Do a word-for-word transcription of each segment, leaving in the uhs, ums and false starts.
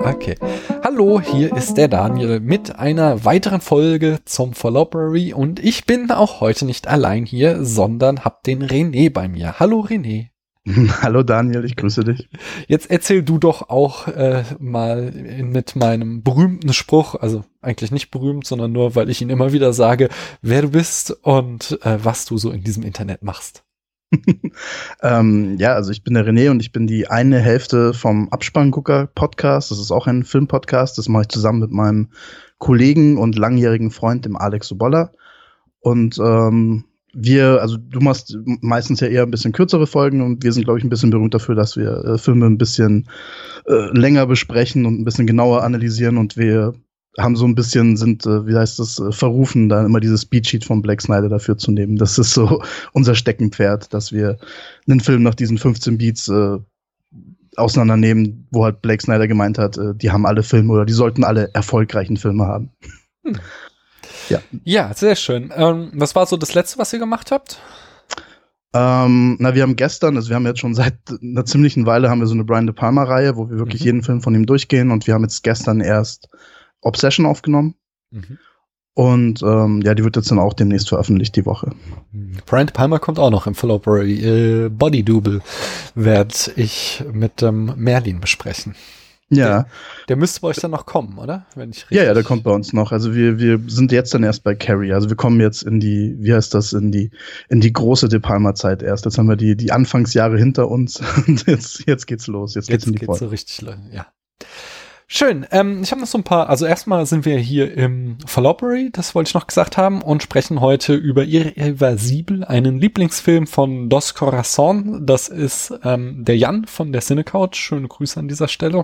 Okay. Hallo, hier ist der Daniel mit einer weiteren Folge zum Followberry und ich bin auch heute nicht allein hier, sondern hab den René bei mir. Hallo René. Hallo Daniel, ich grüße dich. Jetzt erzähl du doch auch äh, mal mit meinem berühmten Spruch, also eigentlich nicht berühmt, sondern nur, weil ich ihn immer wieder sage, wer du bist und äh, was du so in diesem Internet machst. ähm, ja, also ich bin der René und ich bin die eine Hälfte vom Abspanngucker-Podcast. Das ist auch ein Filmpodcast. Das mache ich zusammen mit meinem Kollegen und langjährigen Freund, dem Alex Sobolla. Und ähm, wir, also du machst meistens ja eher ein bisschen kürzere Folgen und wir sind, glaube ich, ein bisschen berühmt dafür, dass wir äh, Filme ein bisschen äh, länger besprechen und ein bisschen genauer analysieren und wir haben so ein bisschen, sind, äh, wie heißt das, äh, verrufen, dann immer dieses Speedsheet von Black Snyder dafür zu nehmen. Das ist so unser Steckenpferd, dass wir einen Film nach diesen fünfzehn Beats äh, auseinandernehmen, wo halt Black Snyder gemeint hat, äh, die haben alle Filme oder die sollten alle erfolgreichen Filme haben. Hm. Ja. Ja, sehr schön. Ähm, was war so das Letzte, was ihr gemacht habt? Ähm, na, wir haben gestern, also wir haben jetzt schon seit einer ziemlichen Weile haben wir so eine Brian De Palma-Reihe, wo wir wirklich mhm. jeden Film von ihm durchgehen und wir haben jetzt gestern erst Obsession aufgenommen. Mhm. Und ähm, ja, die wird jetzt dann auch demnächst veröffentlicht, die Woche. Brian De Palma kommt auch noch im Followberry. Äh, Body Double werde ich mit dem ähm, Merlin besprechen. Ja. Der, der müsste bei euch dann noch kommen, oder? Wenn ich richtig ja, ja, der kommt bei uns noch. Also wir wir sind jetzt dann erst bei Carrie. Also wir kommen jetzt in die, wie heißt das, in die in die große De Palma-Zeit erst. Jetzt haben wir die die Anfangsjahre hinter uns und jetzt jetzt geht's los. Jetzt geht's jetzt in die geht's Folge. So richtig, ja. Schön. Ähm, ich habe noch so ein paar, also erstmal sind wir hier im Followberry, das wollte ich noch gesagt haben, und sprechen heute über Irreversibel, einen Lieblingsfilm von Dos Corazon. Das ist ähm, der Jan von der Cinecouch. Schöne Grüße an dieser Stelle.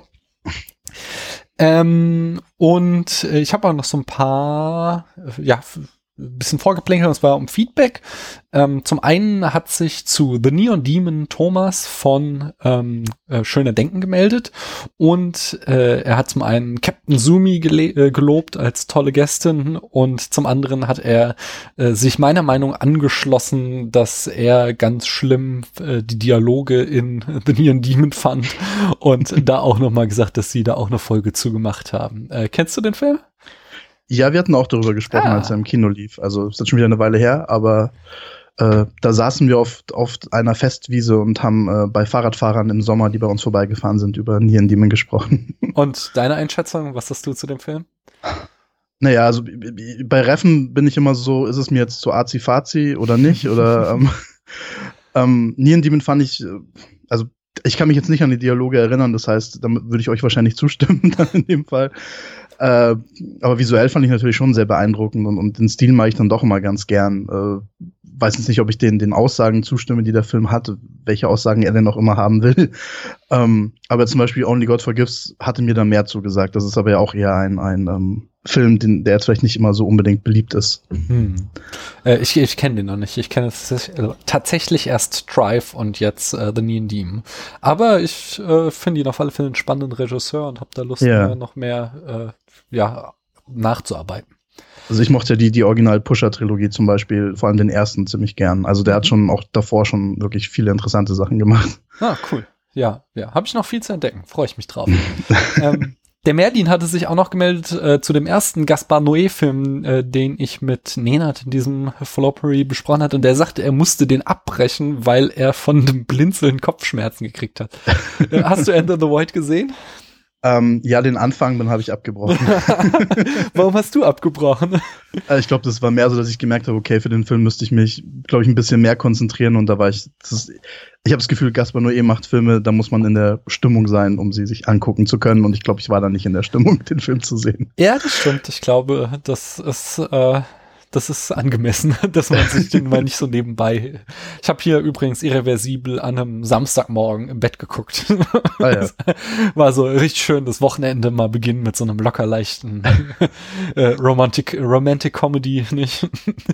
ähm, und äh, ich habe auch noch so ein paar, äh, ja, ein bisschen vorgeplänkelt, und zwar um Feedback. Ähm, zum einen hat sich zu The Neon Demon Thomas von ähm, äh, Schöner Denken gemeldet und äh, er hat zum einen Captain Sumi gele- äh, gelobt als tolle Gästin und zum anderen hat er äh, sich meiner Meinung angeschlossen, dass er ganz schlimm äh, die Dialoge in The Neon Demon fand und da auch nochmal gesagt, dass sie da auch eine Folge zugemacht haben. Äh, kennst du den Film? Ja, wir hatten auch darüber gesprochen, ah. als er im Kino lief. Also ist jetzt schon wieder eine Weile her, aber äh, da saßen wir auf, auf einer Festwiese und haben äh, bei Fahrradfahrern im Sommer, die bei uns vorbeigefahren sind, über Neon Demon gesprochen. Und deine Einschätzung, was hast du zu dem Film? Naja, also bei Reffen bin ich immer so, ist es mir jetzt zu arzi-fazi oder nicht? Oder ähm, ähm, Neon Demon fand ich, also ich kann mich jetzt nicht an die Dialoge erinnern, das heißt, damit würde ich euch wahrscheinlich zustimmen dann in dem Fall. Äh, aber visuell fand ich natürlich schon sehr beeindruckend und, und den Stil mag ich dann doch immer ganz gern. Äh, weiß jetzt nicht, ob ich den, den Aussagen zustimme, die der Film hat, welche Aussagen er denn auch immer haben will. Ähm, aber zum Beispiel Only God Forgives hatte mir da mehr zugesagt. Das ist aber ja auch eher ein, ein ähm, Film, den, der jetzt vielleicht nicht immer so unbedingt beliebt ist. Hm. Äh, ich ich kenne den noch nicht. Ich kenne also tatsächlich erst Drive und jetzt äh, The Neon Demon. Aber ich äh, finde ihn auf alle Fälle einen spannenden Regisseur und habe da Lust, ja. mehr, noch mehr äh, ja, nachzuarbeiten. Also ich mochte ja die, die Original-Pusher-Trilogie zum Beispiel, vor allem den ersten, ziemlich gern. Also der mhm. hat schon auch davor schon wirklich viele interessante Sachen gemacht. Ah, cool. Ja, ja. Habe ich noch viel zu entdecken. Freue ich mich drauf. ähm, Der Merlin hatte sich auch noch gemeldet äh, zu dem ersten Gaspar Noé-Film, äh, den ich mit Nenad in diesem Followberry besprochen hatte. Und der sagte, er musste den abbrechen, weil er von dem Blinzeln Kopfschmerzen gekriegt hat. äh, hast du Enter the Void gesehen? Ähm, ja, den Anfang, dann habe ich abgebrochen. Warum hast du abgebrochen? Äh, ich glaube, das war mehr so, dass ich gemerkt habe, okay, für den Film müsste ich mich, glaube ich, ein bisschen mehr konzentrieren. Und da war ich, das ist, ich habe das Gefühl, Gaspar Noé macht Filme, da muss man in der Stimmung sein, um sie sich angucken zu können. Und ich glaube, ich war da nicht in der Stimmung, den Film zu sehen. Ja, das stimmt. Ich glaube, das ist äh Das ist angemessen, dass man sich den mal nicht so nebenbei. Ich habe hier übrigens Irreversibel an einem Samstagmorgen im Bett geguckt. Ah, ja. War so richtig schön, das Wochenende mal beginnen mit so einem locker leichten äh, Romantic, Romantic Comedy, nicht?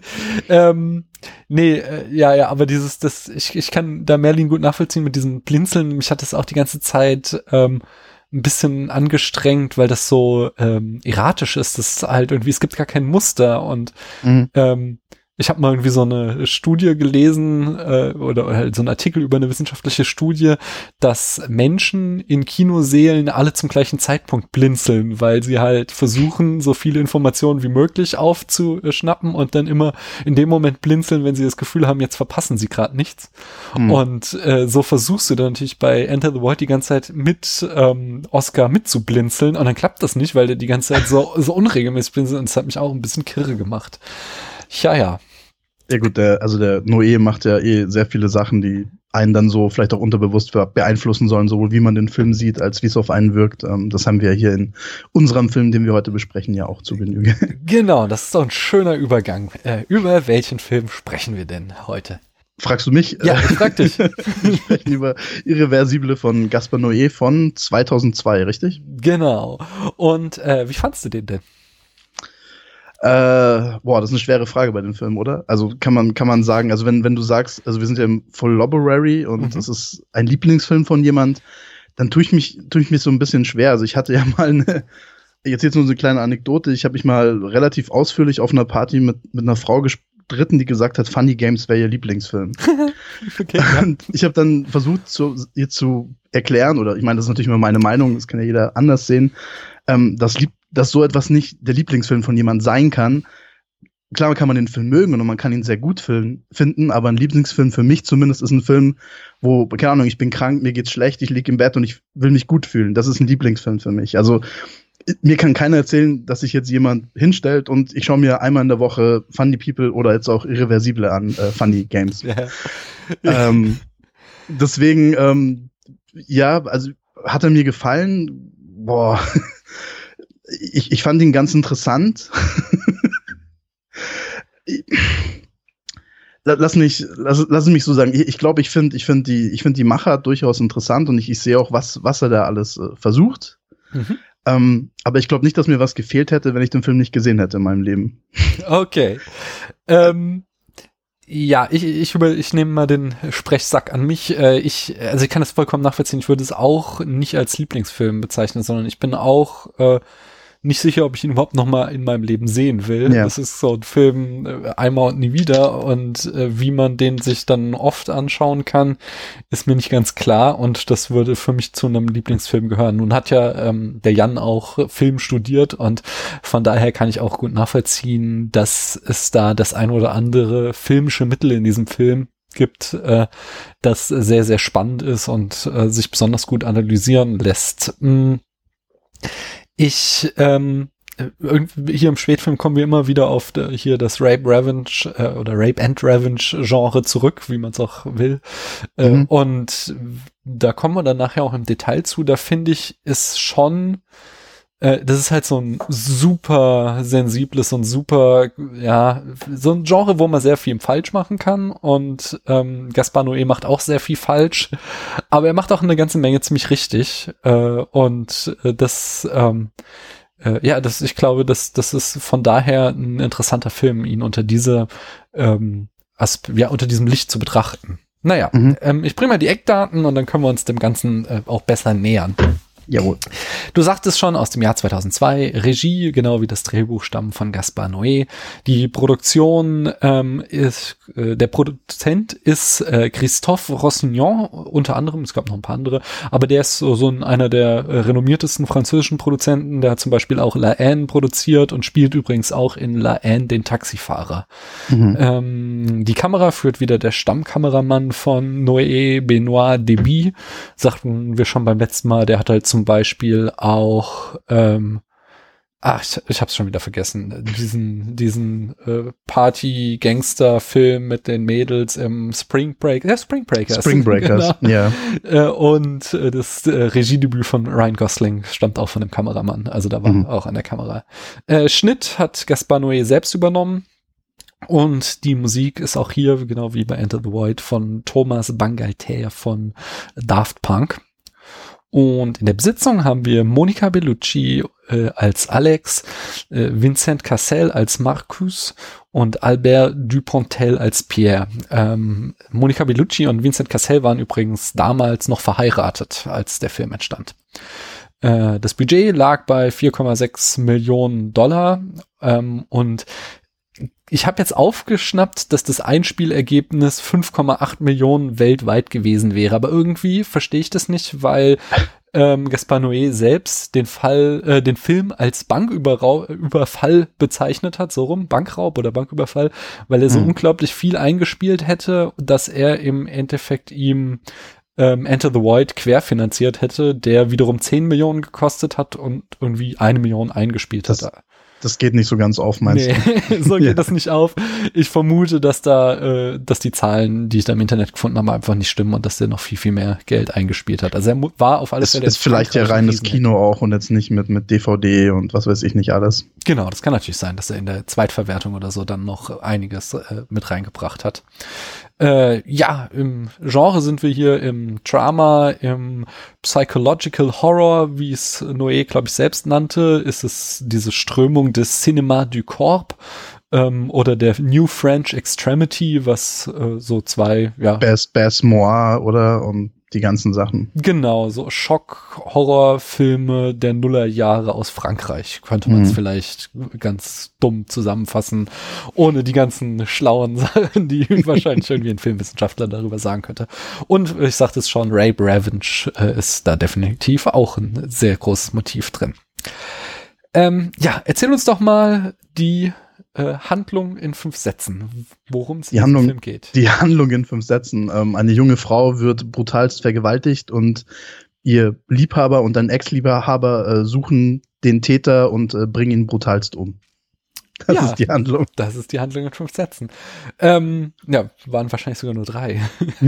ähm, nee, äh, ja, ja, aber dieses, das, ich, ich kann da Merlin gut nachvollziehen mit diesem Blinzeln. Mich hat das auch die ganze Zeit ähm, ein bisschen angestrengt, weil das so ähm, erratisch ist. Das ist halt irgendwie, es gibt gar kein Muster und mhm. ähm, ich habe mal irgendwie so eine Studie gelesen äh, oder, oder halt so einen Artikel über eine wissenschaftliche Studie, dass Menschen in Kinosälen alle zum gleichen Zeitpunkt blinzeln, weil sie halt versuchen, so viele Informationen wie möglich aufzuschnappen und dann immer in dem Moment blinzeln, wenn sie das Gefühl haben, jetzt verpassen sie gerade nichts. Mhm. Und äh, so versuchst du dann natürlich bei Enter the Void die ganze Zeit mit ähm, Oscar mitzublinzeln und dann klappt das nicht, weil der die ganze Zeit so, so unregelmäßig blinzelt und das hat mich auch ein bisschen kirre gemacht. Ja, ja. Ja gut, der, also der Noé macht ja eh sehr viele Sachen, die einen dann so vielleicht auch unterbewusst beeinflussen sollen, sowohl wie man den Film sieht, als wie es auf einen wirkt. Das haben wir hier in unserem Film, den wir heute besprechen, ja auch zu Genüge. Genau, das ist doch ein schöner Übergang. Äh, über welchen Film sprechen wir denn heute? Fragst du mich? Ja, ich frag dich. Wir sprechen über Irreversible von Gaspar Noé von zweitausendzwei, richtig? Genau. Und äh, wie fandst du den denn? Äh, boah, das ist eine schwere Frage bei dem Film, oder? Also kann man kann man sagen, also wenn wenn du sagst, also wir sind ja im Followberry und mhm. das ist ein Lieblingsfilm von jemand, dann tue ich mich tue ich mich so ein bisschen schwer. Also ich hatte ja mal eine, jetzt jetzt nur so eine kleine Anekdote, ich habe mich mal relativ ausführlich auf einer Party mit mit einer Frau gestritten, die gesagt hat, Funny Games wäre ihr Lieblingsfilm. Okay, ja. Und ich habe dann versucht, zu, ihr zu erklären, oder ich meine, das ist natürlich immer meine Meinung, das kann ja jeder anders sehen, ähm, das liebt dass so etwas nicht der Lieblingsfilm von jemand sein kann. Klar kann man den Film mögen und man kann ihn sehr gut finden, aber ein Lieblingsfilm für mich zumindest ist ein Film, wo, keine Ahnung, ich bin krank, mir geht's schlecht, ich liege im Bett und ich will mich gut fühlen. Das ist ein Lieblingsfilm für mich. Also mir kann keiner erzählen, dass sich jetzt jemand hinstellt und ich schaue mir einmal in der Woche Funny People oder jetzt auch Irreversible an, äh, Funny Games. Ja. ähm, deswegen, ähm, ja, also hat er mir gefallen. Boah, Ich, ich fand ihn ganz interessant. lass mich, lass, lass mich so sagen. Ich, ich glaube, ich finde, ich finde die, ich finde die Machart durchaus interessant und ich, ich sehe auch, was, was er da alles äh, versucht. Mhm. Ähm, aber ich glaube nicht, dass mir was gefehlt hätte, wenn ich den Film nicht gesehen hätte in meinem Leben. Okay. ähm. Ja, ich, ich, über, ich nehme mal den Sprechsack an mich. Äh, ich, also ich kann das vollkommen nachvollziehen. Ich würde es auch nicht als Lieblingsfilm bezeichnen, sondern ich bin auch äh, nicht sicher, ob ich ihn überhaupt noch mal in meinem Leben sehen will. Ja. Das ist so ein Film äh, einmal und nie wieder und äh, wie man den sich dann oft anschauen kann, ist mir nicht ganz klar und das würde für mich zu einem Lieblingsfilm gehören. Nun hat ja ähm, der Jan auch Film studiert und von daher kann ich auch gut nachvollziehen, dass es da das ein oder andere filmische Mittel in diesem Film gibt, äh, das sehr, sehr spannend ist und äh, sich besonders gut analysieren lässt. Hm. Ich, ähm, hier im Spätfilm kommen wir immer wieder auf de, hier das Rape Revenge äh, oder Rape and Revenge Genre zurück, wie man es auch will. Äh, mhm. Und da kommen wir dann nachher auch im Detail zu. Da finde ich, ist schon, äh, das ist halt so ein super sensibles und super, ja, so ein Genre, wo man sehr viel falsch machen kann. Und ähm, Gaspar Noé macht auch sehr viel falsch, aber er macht auch eine ganze Menge ziemlich richtig. Äh, und äh, das, ähm, äh, ja, das, ich glaube, das, das ist von daher ein interessanter Film, ihn unter diese, ähm, Asp- ja, unter diesem Licht zu betrachten. Naja, mhm. ähm, ich bringe mal die Eckdaten und dann können wir uns dem Ganzen äh, auch besser nähern. Jawohl. Du sagtest schon, aus dem Jahr zweitausendzwei, Regie, genau wie das Drehbuch, stammen von Gaspar Noé. Die Produktion ähm, ist, äh, der Produzent ist äh, Christophe Rossignol, unter anderem, es gab noch ein paar andere, aber der ist so, so ein, einer der äh, renommiertesten französischen Produzenten, der hat zum Beispiel auch La Haine produziert und spielt übrigens auch in La Haine den Taxifahrer. Mhm. Ähm, die Kamera führt wieder der Stammkameramann von Noé, Benoît Deby, sagten wir schon beim letzten Mal, der hat halt zum Beispiel auch, ähm, ach, ich, ich hab's schon wieder vergessen, diesen, diesen äh, Party-Gangster-Film mit den Mädels im Spring Break, ja, Spring Breakers. Spring Breakers, genau. Ja. Äh, und äh, das äh, Regiedebüt von Ryan Gosling stammt auch von dem Kameramann, also da war mhm. auch an der Kamera. Äh, Schnitt hat Gaspar Noé selbst übernommen. Und die Musik ist auch hier, genau wie bei Enter the Void, von Thomas Bangalter von Daft Punk. Und in der Besetzung haben wir Monica Bellucci äh, als Alex, äh, Vincent Cassel als Marcus und Albert Dupontel als Pierre. Ähm, Monica Bellucci und Vincent Cassel waren übrigens damals noch verheiratet, als der Film entstand. Äh, das Budget lag bei vier Komma sechs Millionen Dollar ähm, und ich habe jetzt aufgeschnappt, dass das Einspielergebnis fünf Komma acht Millionen weltweit gewesen wäre, aber irgendwie verstehe ich das nicht, weil ähm, Gaspar Noé selbst den Fall, äh, den Film als Banküberfall bezeichnet hat, so rum, Bankraub oder Banküberfall, weil er so Mhm. unglaublich viel eingespielt hätte, dass er im Endeffekt ihm ähm, Enter the Void querfinanziert hätte, der wiederum zehn Millionen gekostet hat und irgendwie eine Million eingespielt Das- hat. Das geht nicht so ganz auf, meinst Nee, du? so geht Ja. das nicht auf. Ich vermute, dass da, äh, dass die Zahlen, die ich da im Internet gefunden habe, einfach nicht stimmen und dass der noch viel, viel mehr Geld eingespielt hat. Also er mu- war auf alle Es Fälle. ist vielleicht ja Frankreich ein reines Riesenhit. Kino auch und jetzt nicht mit, mit D V D und was weiß ich nicht alles. Genau, das kann natürlich sein, dass er in der Zweitverwertung oder so dann noch einiges äh, mit reingebracht hat. Äh, ja, im Genre sind wir hier im Drama, im Psychological Horror, wie es Noé, glaube ich, selbst nannte, ist es diese Strömung des Cinéma du Corps ähm, oder der New French Extremity, was äh, so zwei, ja, Bas, Bas Moir oder und die ganzen Sachen. genau, so Schock-Horrorfilme der Nullerjahre aus Frankreich, könnte man es Mhm. vielleicht ganz dumm zusammenfassen, ohne die ganzen schlauen Sachen, die wahrscheinlich irgendwie ein Filmwissenschaftler darüber sagen könnte. Und ich sagte es schon, Rape Revenge äh, ist da definitiv auch ein sehr großes Motiv drin. Ähm, ja, erzähl uns doch mal die äh, Handlung in fünf Sätzen, worum es in Die diesem Handlung- Film geht. Die Handlung in fünf Sätzen. Ähm, eine junge Frau wird brutalst vergewaltigt und ihr Liebhaber und ein Ex-Liebhaber äh, suchen den Täter und äh, bringen ihn brutalst um. Das Ja. ist die Handlung. Das ist die Handlung in fünf Sätzen. Ähm, ja, waren wahrscheinlich sogar nur drei.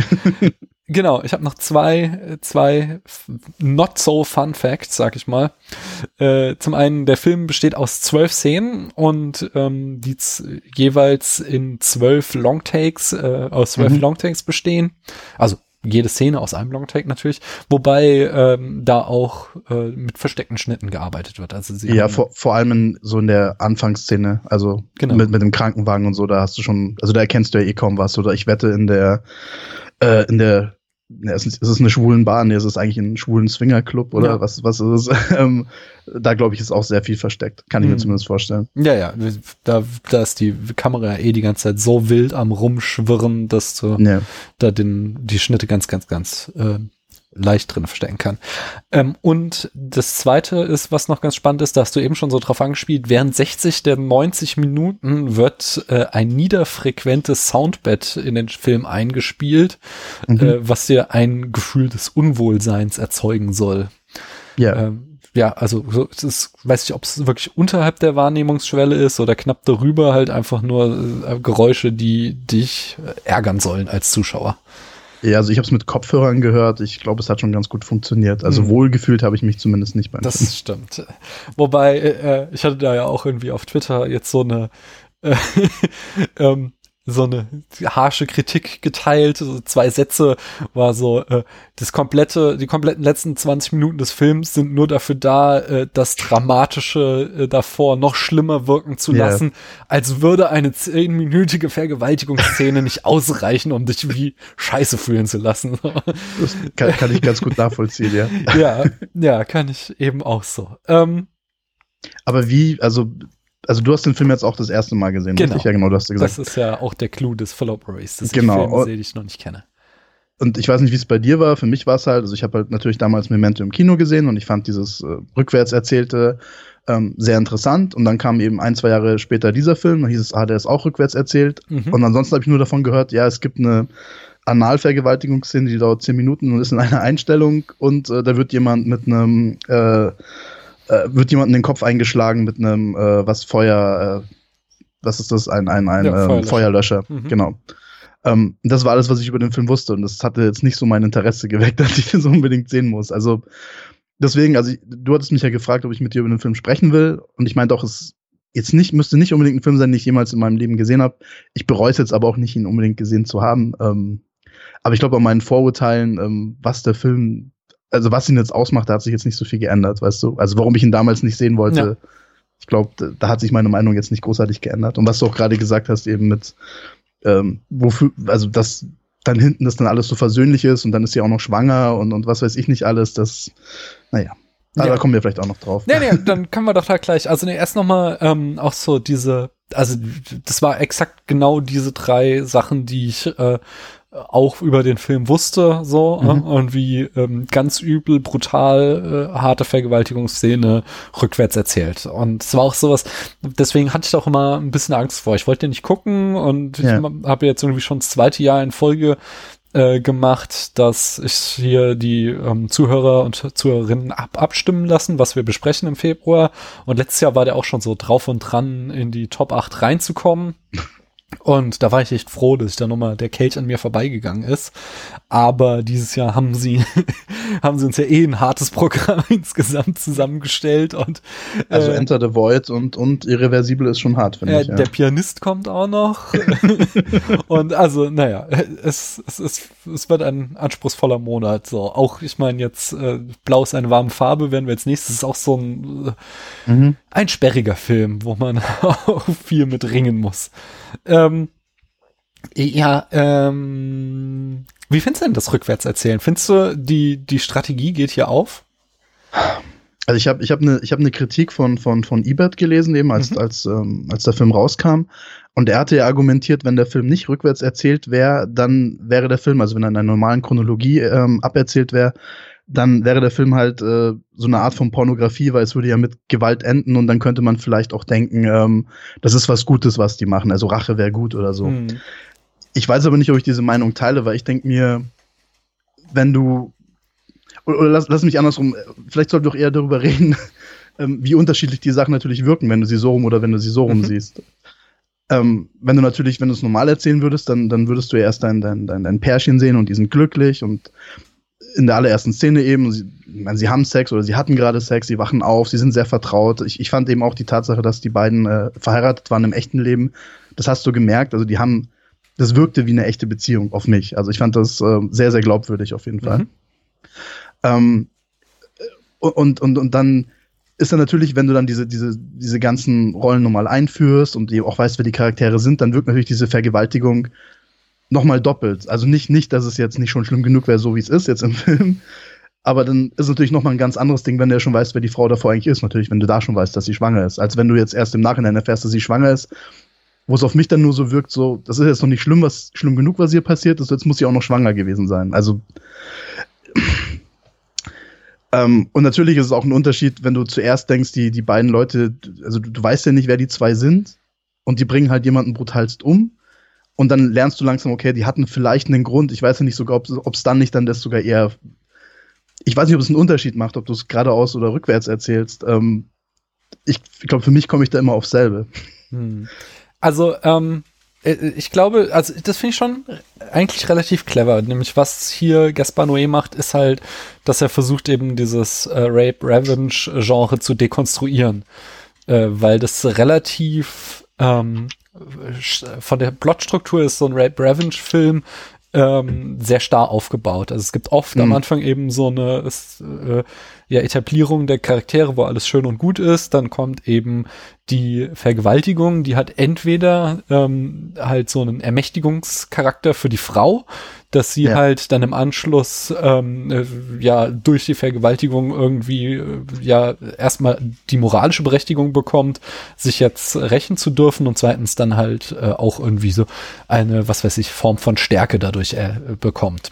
Genau, ich habe noch zwei, zwei not so fun facts, sag ich mal. Äh, zum einen, der Film besteht aus zwölf Szenen und ähm, die z- jeweils in zwölf Longtakes, äh, aus zwölf Mhm. Longtakes bestehen. Also jede Szene aus einem Longtake natürlich, wobei ähm, da auch äh, mit versteckten Schnitten gearbeitet wird. Also sie Ja, haben, vor, vor allem in, so in der Anfangsszene, also Genau. mit, mit dem Krankenwagen und so, da hast du schon, also da erkennst du ja eh kaum was. Oder ich wette in der, äh, in der, ne, es ist, es ist eine schwulen Bar, ne, es ist eigentlich ein schwulen Swingerclub oder Ja. was, was ist es? ähm, da glaube ich, ist auch sehr viel versteckt. Kann ich mir Mhm. zumindest vorstellen. Ja, ja, da, da ist die Kamera eh die ganze Zeit so wild am Rumschwirren, dass du Ja. da den, die Schnitte ganz, ganz, ganz äh, leicht drin verstecken kann. Ähm, und das Zweite ist, was noch ganz spannend ist, da hast du eben schon so drauf angespielt, während sechzig der neunzig Minuten wird äh, ein niederfrequentes Soundbed in den Film eingespielt, Mhm. äh, was dir ein Gefühl des Unwohlseins erzeugen soll. Ja. Ähm, ja, also so, es ist, weiß ich, ob es wirklich unterhalb der Wahrnehmungsschwelle ist oder knapp darüber, halt einfach nur äh, Geräusche, die dich äh, ärgern sollen als Zuschauer. Ja, also ich habe es mit Kopfhörern gehört. Ich glaube, es hat schon ganz gut funktioniert. Also Mhm. wohlgefühlt habe ich mich zumindest nicht beim Film. Das stimmt. Wobei, äh, ich hatte da ja auch irgendwie auf Twitter jetzt so eine äh, ähm, so eine harsche Kritik geteilt. So zwei Sätze war so, äh, das komplette, die kompletten letzten zwanzig Minuten des Films sind nur dafür da, äh, das Dramatische äh, davor noch schlimmer wirken zu Ja. lassen, als würde eine zehnminütige Vergewaltigungsszene nicht ausreichen, um dich wie Scheiße fühlen zu lassen. Das kann, kann ich ganz gut nachvollziehen, ja. ja, ja, kann ich eben auch so. Ähm, Aber wie, also, also du hast den Film jetzt auch das erste Mal gesehen, Genau. richtig? Ja, genau, du hast ja gesagt. Das ist ja auch der Clou des Falloperies, dass Genau. ich Filme sehe, die ich noch nicht kenne. Und ich weiß nicht, wie es bei dir war. Für mich war es halt, also ich habe halt natürlich damals Memento im Kino gesehen und ich fand dieses äh, rückwärts erzählte ähm, sehr interessant. Und dann kam eben ein, zwei Jahre später dieser Film, dann hieß es, ah, der ist auch rückwärts erzählt. Mhm. Und ansonsten habe ich nur davon gehört, ja, es gibt eine Analvergewaltigungsszene, die dauert zehn Minuten und ist in einer Einstellung und äh, da wird jemand mit einem äh, äh, wird jemand in den Kopf eingeschlagen mit einem äh, was Feuer, äh, was ist das? Ein, ein, ein Ja, ähm, Feuerlöscher. Feuerlöscher, Mhm. genau. Ähm, das war alles, was ich über den Film wusste und das hatte jetzt nicht so mein Interesse geweckt, dass ich das unbedingt sehen muss. Also deswegen, also ich, du hattest mich ja gefragt, ob ich mit dir über den Film sprechen will und ich meinte auch, es jetzt nicht, müsste nicht unbedingt ein Film sein, den ich jemals in meinem Leben gesehen habe. Ich bereue es jetzt aber auch nicht, ihn unbedingt gesehen zu haben. Ähm, aber ich glaube, an meinen Vorurteilen, ähm, was der Film, also was ihn jetzt ausmacht, da hat sich jetzt nicht so viel geändert, weißt du? Also warum ich ihn damals nicht sehen wollte, Ja. ich glaube, da, da hat sich meine Meinung jetzt nicht großartig geändert. Und was du auch gerade gesagt hast, eben mit, ähm, wofür, also dass dann hinten das dann alles so versöhnlich ist und dann ist sie auch noch schwanger und, und was weiß ich nicht alles, das, naja. Aber Ja. da kommen wir vielleicht auch noch drauf. Nee, nee, dann können wir doch da gleich, also nee, erst nochmal ähm, auch so diese, also das war exakt genau diese drei Sachen, die ich äh, auch über den Film wusste, so, mhm. äh, und wie ähm, ganz übel, brutal, äh, harte Vergewaltigungsszene rückwärts erzählt. Und es war auch sowas, deswegen hatte ich da auch immer ein bisschen Angst vor. Ich wollte den nicht gucken und ja. ich habe jetzt irgendwie schon das zweite Jahr in Folge äh, gemacht, dass ich hier die ähm, Zuhörer und Zuhörerinnen ab abstimmen lassen, was wir besprechen im Februar. Und letztes Jahr war der auch schon so drauf und dran, in die Top acht reinzukommen. Und da war ich echt froh, dass ich da nochmal der Kelch an mir vorbeigegangen ist. Aber dieses Jahr haben sie haben sie uns ja eh ein hartes Programm insgesamt zusammengestellt. Und äh, also Enter the Void und und Irreversibel ist schon hart, finde äh, ich. Ja. Der Pianist kommt auch noch. Und also, naja, es, es, es, es wird ein anspruchsvoller Monat. So, auch, ich meine jetzt, äh, Blau ist eine warme Farbe, werden wir jetzt nächstes, ist auch so ein, mhm. ein sperriger Film, wo man auch viel mit ringen muss. Ähm, ja, ähm, wie findest du denn das Rückwärtserzählen? Findest du, die, die Strategie geht hier auf? Also ich habe ich hab eine ich hab ne Kritik von, von, von Ebert gelesen, eben als, mhm. als, ähm, als der Film rauskam. Und er hatte ja argumentiert, wenn der Film nicht rückwärts erzählt wäre, dann wäre der Film, also wenn er in einer normalen Chronologie ähm, aberzählt wäre, dann wäre der Film halt äh, so eine Art von Pornografie, weil es würde ja mit Gewalt enden und dann könnte man vielleicht auch denken, ähm, das ist was Gutes, was die machen, also Rache wäre gut oder so. Mhm. Ich weiß aber nicht, ob ich diese Meinung teile, weil ich denke mir, wenn du, oder, oder lass, lass mich andersrum, vielleicht sollten wir doch eher darüber reden, ähm, wie unterschiedlich die Sachen natürlich wirken, wenn du sie so rum oder wenn du sie so rum mhm. siehst. Ähm, wenn du natürlich, wenn du es normal erzählen würdest, dann, dann würdest du ja erst dein, dein, dein, dein Pärchen sehen und die sind glücklich und in der allerersten Szene eben, sie, ich meine, sie haben Sex oder sie hatten gerade Sex, sie wachen auf, sie sind sehr vertraut. Ich, ich fand eben auch die Tatsache, dass die beiden äh, verheiratet waren im echten Leben, das hast du gemerkt, also die haben, das wirkte wie eine echte Beziehung auf mich. Also ich fand das äh, sehr, sehr glaubwürdig auf jeden Fall. Mhm. Ähm, und, und, und dann ist dann natürlich, wenn du dann diese, diese, diese ganzen Rollen nochmal einführst und auch weißt, wer die Charaktere sind, dann wirkt natürlich diese Vergewaltigung nochmal doppelt. Also nicht, nicht, dass es jetzt nicht schon schlimm genug wäre, so wie es ist jetzt im Film. Aber dann ist es natürlich nochmal ein ganz anderes Ding, wenn du ja schon weißt, wer die Frau davor eigentlich ist. Natürlich, wenn du da schon weißt, dass sie schwanger ist. Als wenn du jetzt erst im Nachhinein erfährst, dass sie schwanger ist, wo es auf mich dann nur so wirkt, so, das ist jetzt noch nicht schlimm, was schlimm genug, was hier passiert ist, jetzt muss sie auch noch schwanger gewesen sein. Also ähm, und natürlich ist es auch ein Unterschied, wenn du zuerst denkst, die, die beiden Leute, also du, du weißt ja nicht, wer die zwei sind und die bringen halt jemanden brutalst um. Und dann lernst du langsam, okay, die hatten vielleicht einen Grund. Ich weiß ja nicht sogar, ob es dann nicht dann das sogar eher, ich weiß nicht, ob es einen Unterschied macht, ob du es geradeaus oder rückwärts erzählst. Ähm, ich ich glaube, für mich komme ich da immer aufs selbe. Hm. Also, ähm, ich glaube, also das finde ich schon eigentlich relativ clever. Nämlich was hier Gaspar Noé macht, ist halt, dass er versucht eben dieses äh, Rape-Revenge-Genre zu dekonstruieren. Äh, weil das relativ ähm, von der Plotstruktur ist so ein Rape-Revenge-Film ähm, sehr starr aufgebaut. Also es gibt oft mhm. am Anfang eben so eine ist, äh, ja, Etablierung der Charaktere, wo alles schön und gut ist. Dann kommt eben die Vergewaltigung, die hat entweder ähm, halt so einen Ermächtigungscharakter für die Frau, dass sie ja. halt dann im Anschluss ähm, äh, ja durch die Vergewaltigung irgendwie äh, ja erstmal die moralische Berechtigung bekommt, sich jetzt rächen zu dürfen und zweitens dann halt äh, auch irgendwie so eine, was weiß ich, Form von Stärke dadurch äh, bekommt.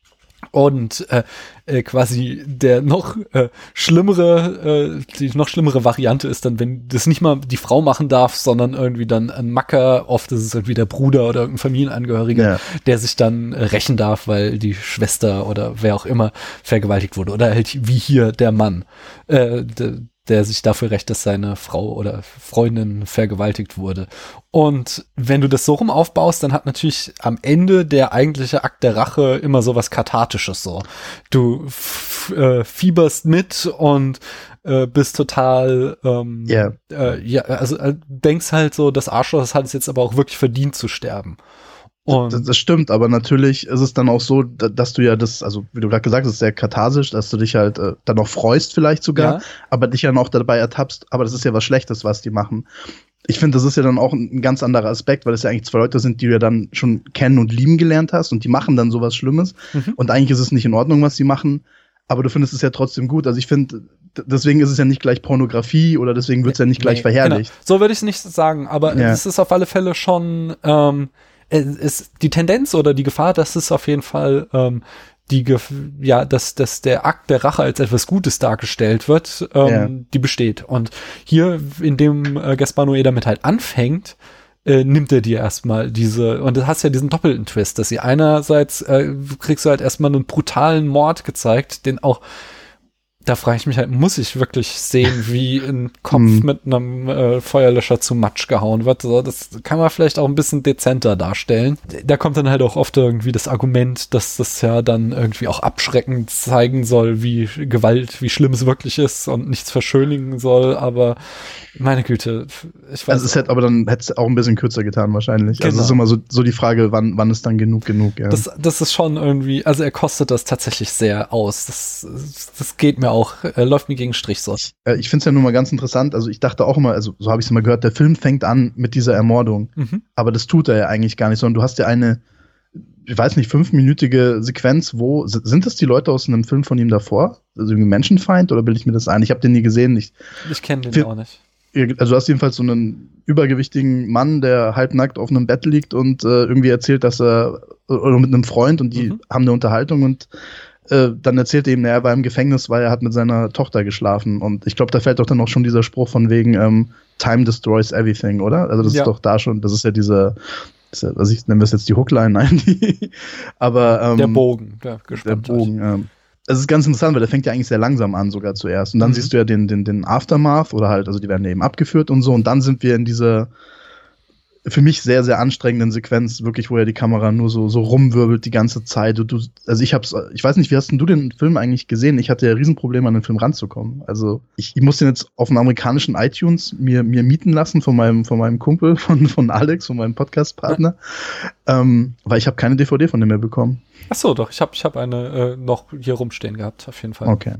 Und äh, äh, quasi der noch äh, schlimmere, äh, die noch schlimmere Variante ist dann, wenn das nicht mal die Frau machen darf, sondern irgendwie dann ein Macker, oft ist es irgendwie der Bruder oder irgendein Familienangehöriger, ja. der sich dann äh, rächen darf, weil die Schwester oder wer auch immer vergewaltigt wurde. Oder halt wie hier der Mann, äh, de, der sich dafür rächt, dass seine Frau oder Freundin vergewaltigt wurde. Und wenn du das so rum aufbaust, dann hat natürlich am Ende der eigentliche Akt der Rache immer so was Kathartisches so. Du f- äh, fieberst mit und äh, bist total ähm, yeah. äh, ja, also äh, denkst halt so, das Arschloch, das hat es jetzt aber auch wirklich verdient zu sterben. Das, das stimmt, aber natürlich ist es dann auch so, dass du ja das, also wie du gerade gesagt hast, ist sehr katharsisch, dass du dich halt äh, dann noch freust vielleicht sogar, ja. aber dich ja noch dabei ertappst, aber das ist ja was Schlechtes, was die machen. Ich finde, das ist ja dann auch ein ganz anderer Aspekt, weil es ja eigentlich zwei Leute sind, die du ja dann schon kennen und lieben gelernt hast und die machen dann sowas Schlimmes mhm. und eigentlich ist es nicht in Ordnung, was sie machen, aber du findest es ja trotzdem gut. Also ich finde, d- deswegen ist es ja nicht gleich Pornografie oder deswegen wird es ja nicht gleich nee, verherrlicht. Genau. So würde ich es nicht sagen, aber ja. es ist auf alle Fälle schon ähm, es ist die Tendenz oder die Gefahr, dass es auf jeden Fall ähm, die Gef- ja, dass, dass der Akt der Rache als etwas Gutes dargestellt wird, ähm, ja. die besteht. Und hier, in dem äh, Gaspar Noé damit halt anfängt, äh, nimmt er dir erstmal diese, und du hast ja diesen doppelten Twist, dass sie einerseits äh, kriegst du halt erstmal einen brutalen Mord gezeigt, den auch da frage ich mich halt, muss ich wirklich sehen, wie ein Kopf mm. mit einem äh, Feuerlöscher zu Matsch gehauen wird? So, das kann man vielleicht auch ein bisschen dezenter darstellen. Da kommt dann halt auch oft irgendwie das Argument, dass das ja dann irgendwie auch abschreckend zeigen soll, wie Gewalt, wie schlimm es wirklich ist und nichts verschönigen soll. Aber meine Güte, ich weiß. Also es hätte aber dann hätte es auch ein bisschen kürzer getan wahrscheinlich. Genau. Also es ist immer so, so die Frage, wann, wann ist dann genug genug? Ja. Das, das ist schon irgendwie, also er kostet das tatsächlich sehr aus. Das, das geht mir auch, äh, läuft mir gegen den Strich so. Ich, äh, ich finde es ja nun mal ganz interessant, also ich dachte auch immer, also so habe ich es immer gehört, der Film fängt an mit dieser Ermordung, mhm. aber das tut er ja eigentlich gar nicht, sondern du hast ja eine, ich weiß nicht, fünfminütige Sequenz, wo, sind das die Leute aus einem Film von ihm davor? Also irgendwie Menschenfeind oder bilde ich mir das ein? Ich habe den nie gesehen. Ich, ich kenne den auch nicht. Also du hast jedenfalls so einen übergewichtigen Mann, der halbnackt auf einem Bett liegt und äh, irgendwie erzählt, dass er, oder mit einem Freund und die mhm. haben eine Unterhaltung und äh, dann erzählt er ihm, naja, er war im Gefängnis, weil er hat mit seiner Tochter geschlafen und ich glaube, da fällt doch dann auch schon dieser Spruch von wegen ähm, Time destroys everything, oder? Also das ja. ist doch da schon, das ist ja diese, ist ja, also ich nenne das jetzt die Hookline, nein, die, aber ähm, der Bogen, der, der Bogen, ähm, es ist ganz interessant, weil der fängt ja eigentlich sehr langsam an sogar zuerst. Und dann mhm. siehst du ja den, den, den Aftermath oder halt, also die werden eben abgeführt und so. Und dann sind wir in dieser für mich sehr, sehr anstrengenden Sequenz, wirklich, wo ja die Kamera nur so, so rumwirbelt die ganze Zeit. Du, du, also ich hab's, ich weiß nicht, wie hast denn du den Film eigentlich gesehen? Ich hatte ja Riesenprobleme, an den Film ranzukommen. Also ich, ich muss den jetzt auf dem amerikanischen iTunes mir, mir mieten lassen von meinem, von meinem Kumpel, von, von Alex, von meinem Podcast-Partner. Ja. Ähm, weil ich habe keine D V D von dem mehr bekommen. Ach so, doch, ich habe ich hab eine äh, noch hier rumstehen gehabt, auf jeden Fall. Okay.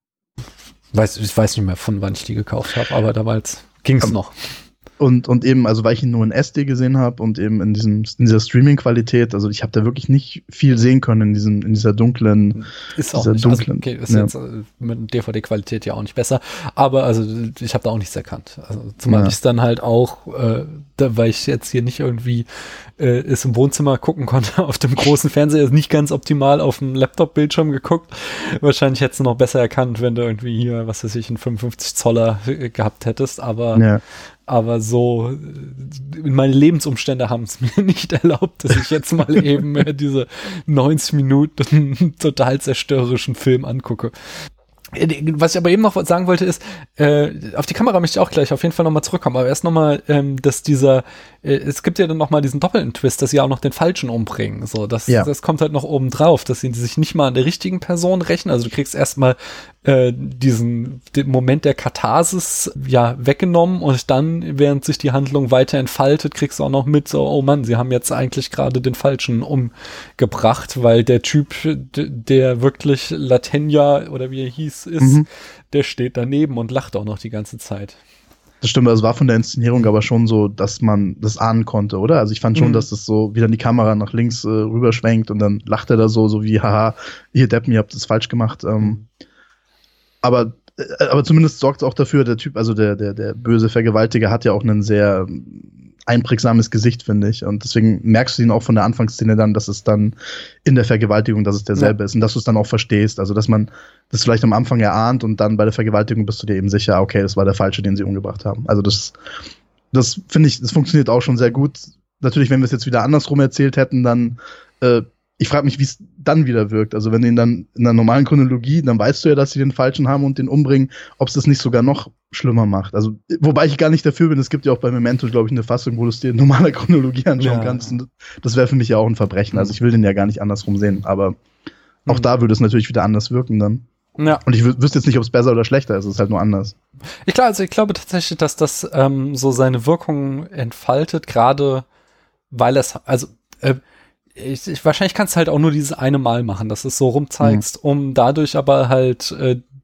Weiß, ich weiß nicht mehr, von wann ich die gekauft habe, aber damals ging's um, noch. Und, und eben, also weil ich ihn nur in S D gesehen habe und eben in, diesem, in dieser Streaming-Qualität, also ich habe da wirklich nicht viel sehen können in, diesem, in dieser dunklen, ist auch dieser nicht, dunklen. Also, okay, ist ja. jetzt mit D V D-Qualität ja auch nicht besser, aber also ich habe da auch nichts erkannt. Also zumal ja. ich es dann halt auch, äh, da, weil ich jetzt hier nicht irgendwie äh, es im Wohnzimmer gucken konnte, auf dem großen Fernseher, ist nicht ganz optimal auf dem Laptop-Bildschirm geguckt. Wahrscheinlich hättest du noch besser erkannt, wenn du irgendwie hier, was weiß ich, einen fünfundfünfzig Zoller gehabt hättest, aber ja. Aber so, meine Lebensumstände haben es mir nicht erlaubt, dass ich jetzt mal eben äh, diese neunzig Minuten total zerstörerischen Film angucke. Was ich aber eben noch sagen wollte ist, äh, auf die Kamera möchte ich auch gleich auf jeden Fall nochmal zurückkommen, aber erst nochmal, ähm, dass dieser, äh, es gibt ja dann nochmal diesen doppelten Twist, dass sie auch noch den Falschen umbringen, so, das, ja. das kommt halt noch oben drauf, dass sie sich nicht mal an der richtigen Person rächen, also du kriegst erstmal äh, diesen den Moment der Katharsis, ja, weggenommen und dann, während sich die Handlung weiter entfaltet, kriegst du auch noch mit, so, oh Mann, sie haben jetzt eigentlich gerade den Falschen umgebracht, weil der Typ, d- der wirklich Latenya, oder wie er hieß, ist, mhm. der steht daneben und lacht auch noch die ganze Zeit. Das stimmt, das war von der Inszenierung aber schon so, dass man das ahnen konnte, oder? Also ich fand schon, mhm. dass das so, wie dann die Kamera nach links äh, rüberschwenkt und dann lacht er da so, so wie, haha, ihr Deppen, ihr habt das falsch gemacht. Ähm, aber, äh, aber zumindest sorgt es auch dafür, der Typ, also der, der, der böse Vergewaltiger hat ja auch einen sehr einprägsames Gesicht, finde ich. Und deswegen merkst du ihn auch von der Anfangsszene dann, dass es dann in der Vergewaltigung, dass es derselbe ja. ist und dass du es dann auch verstehst. Also, dass man das vielleicht am Anfang erahnt und dann bei der Vergewaltigung bist du dir eben sicher, okay, das war der Falsche, den sie umgebracht haben. Also, das, das finde ich, das funktioniert auch schon sehr gut. Natürlich, wenn wir es jetzt wieder andersrum erzählt hätten, dann, äh, ich frage mich, wie es dann wieder wirkt. Also, wenn du ihn dann in der normalen Chronologie, dann weißt du ja, dass sie den Falschen haben und den umbringen, ob es das nicht sogar noch schlimmer macht. Also, wobei ich gar nicht dafür bin, es gibt ja auch bei Memento, glaube ich, eine Fassung, wo du es dir in normaler Chronologie anschauen ja. kannst. Und das wäre für mich ja auch ein Verbrechen. Also, ich will den ja gar nicht andersrum sehen. Aber auch mhm. da würde es natürlich wieder anders wirken dann. Ja. Und ich w- wüsste jetzt nicht, ob es besser oder schlechter ist. Es ist halt nur anders. Ich glaube, also ich glaube tatsächlich, dass das ähm, so seine Wirkung entfaltet, gerade weil es, also äh, ich, ich, wahrscheinlich kannst du halt auch nur dieses eine Mal machen, dass du es so rumzeigst, mhm. um dadurch aber halt äh,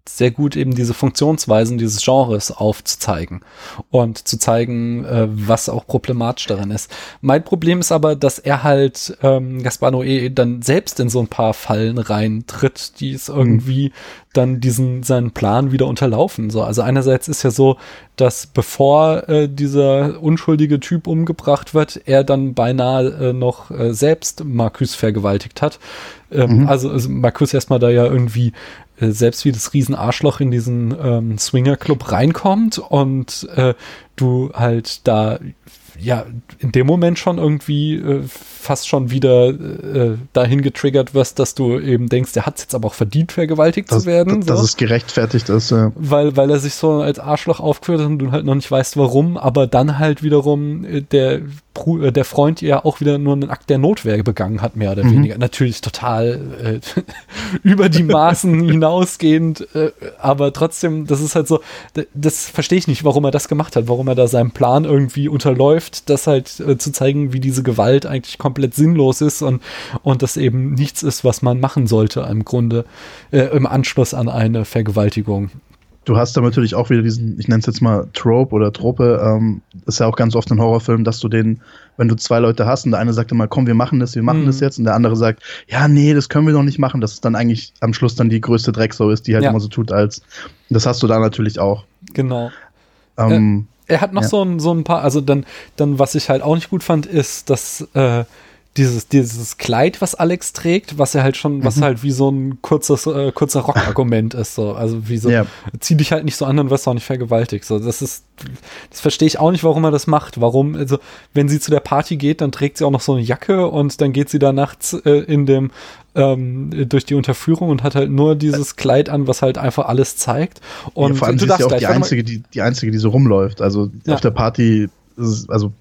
sehr gut, eben diese Funktionsweisen dieses Genres aufzuzeigen und zu zeigen, äh, was auch problematisch daran ist. Mein Problem ist aber, dass er halt ähm, Gaspar Noé dann selbst in so ein paar Fallen reintritt, die es irgendwie mhm. dann diesen seinen Plan wieder unterlaufen. So, also einerseits ist ja so, dass bevor äh, dieser unschuldige Typ umgebracht wird, er dann beinahe äh, noch äh, selbst Marcus vergewaltigt hat. Ähm, mhm. Also, also Marcus erstmal da ja irgendwie äh, selbst wie das Riesenarschloch in diesen ähm, Swinger-Club reinkommt und äh, du halt da ja in dem Moment schon irgendwie äh, fast schon wieder äh, dahin getriggert wirst, dass du eben denkst, der hat es jetzt aber auch verdient, vergewaltigt das, zu werden. Das, so. Dass es gerechtfertigt ist, ja. Weil, weil er sich so als Arschloch aufgeführt hat und du halt noch nicht weißt, warum, aber dann halt wiederum äh, der der Freund ja auch wieder nur einen Akt der Notwehr begangen hat, mehr oder mhm. weniger. Natürlich total äh, über die Maßen hinausgehend, äh, aber trotzdem, das ist halt so, das verstehe ich nicht, warum er das gemacht hat, warum er da seinem Plan irgendwie unterläuft, das halt äh, zu zeigen, wie diese Gewalt eigentlich komplett sinnlos ist und, und das eben nichts ist, was man machen sollte im Grunde, äh, im Anschluss an eine Vergewaltigung. Du hast da natürlich auch wieder diesen, ich nenne es jetzt mal Trope oder Trope, ähm, ist ja auch ganz oft in Horrorfilmen, dass du den, wenn du zwei Leute hast und der eine sagt immer, komm, wir machen das, wir machen mhm. das jetzt und der andere sagt, ja, nee, das können wir doch nicht machen, dass es dann eigentlich am Schluss dann die größte Drecksau ist, die halt ja. immer so tut, als, das hast du da natürlich auch. Genau. Ähm, er, er hat noch ja. so, ein, so ein paar, also dann, dann, was ich halt auch nicht gut fand, ist, dass äh, Dieses, dieses Kleid, was Alex trägt, was er halt schon, mhm. was halt wie so ein kurzes, äh, kurzer Rockargument ist, so. Also wie so, ja. zieh dich halt nicht so an, dann wirst du auch nicht vergewaltigt. So, das ist, das verstehe ich auch nicht, warum er das macht. Warum, also, wenn sie zu der Party geht, dann trägt sie auch noch so eine Jacke und dann geht sie da nachts äh, in dem, ähm, durch die Unterführung und hat halt nur dieses Kleid an, was halt einfach alles zeigt. Und ja, vor allem du sie ist ja auch gleich, die einzige, die, die einzige, die so rumläuft. Also, ja. auf der Party, also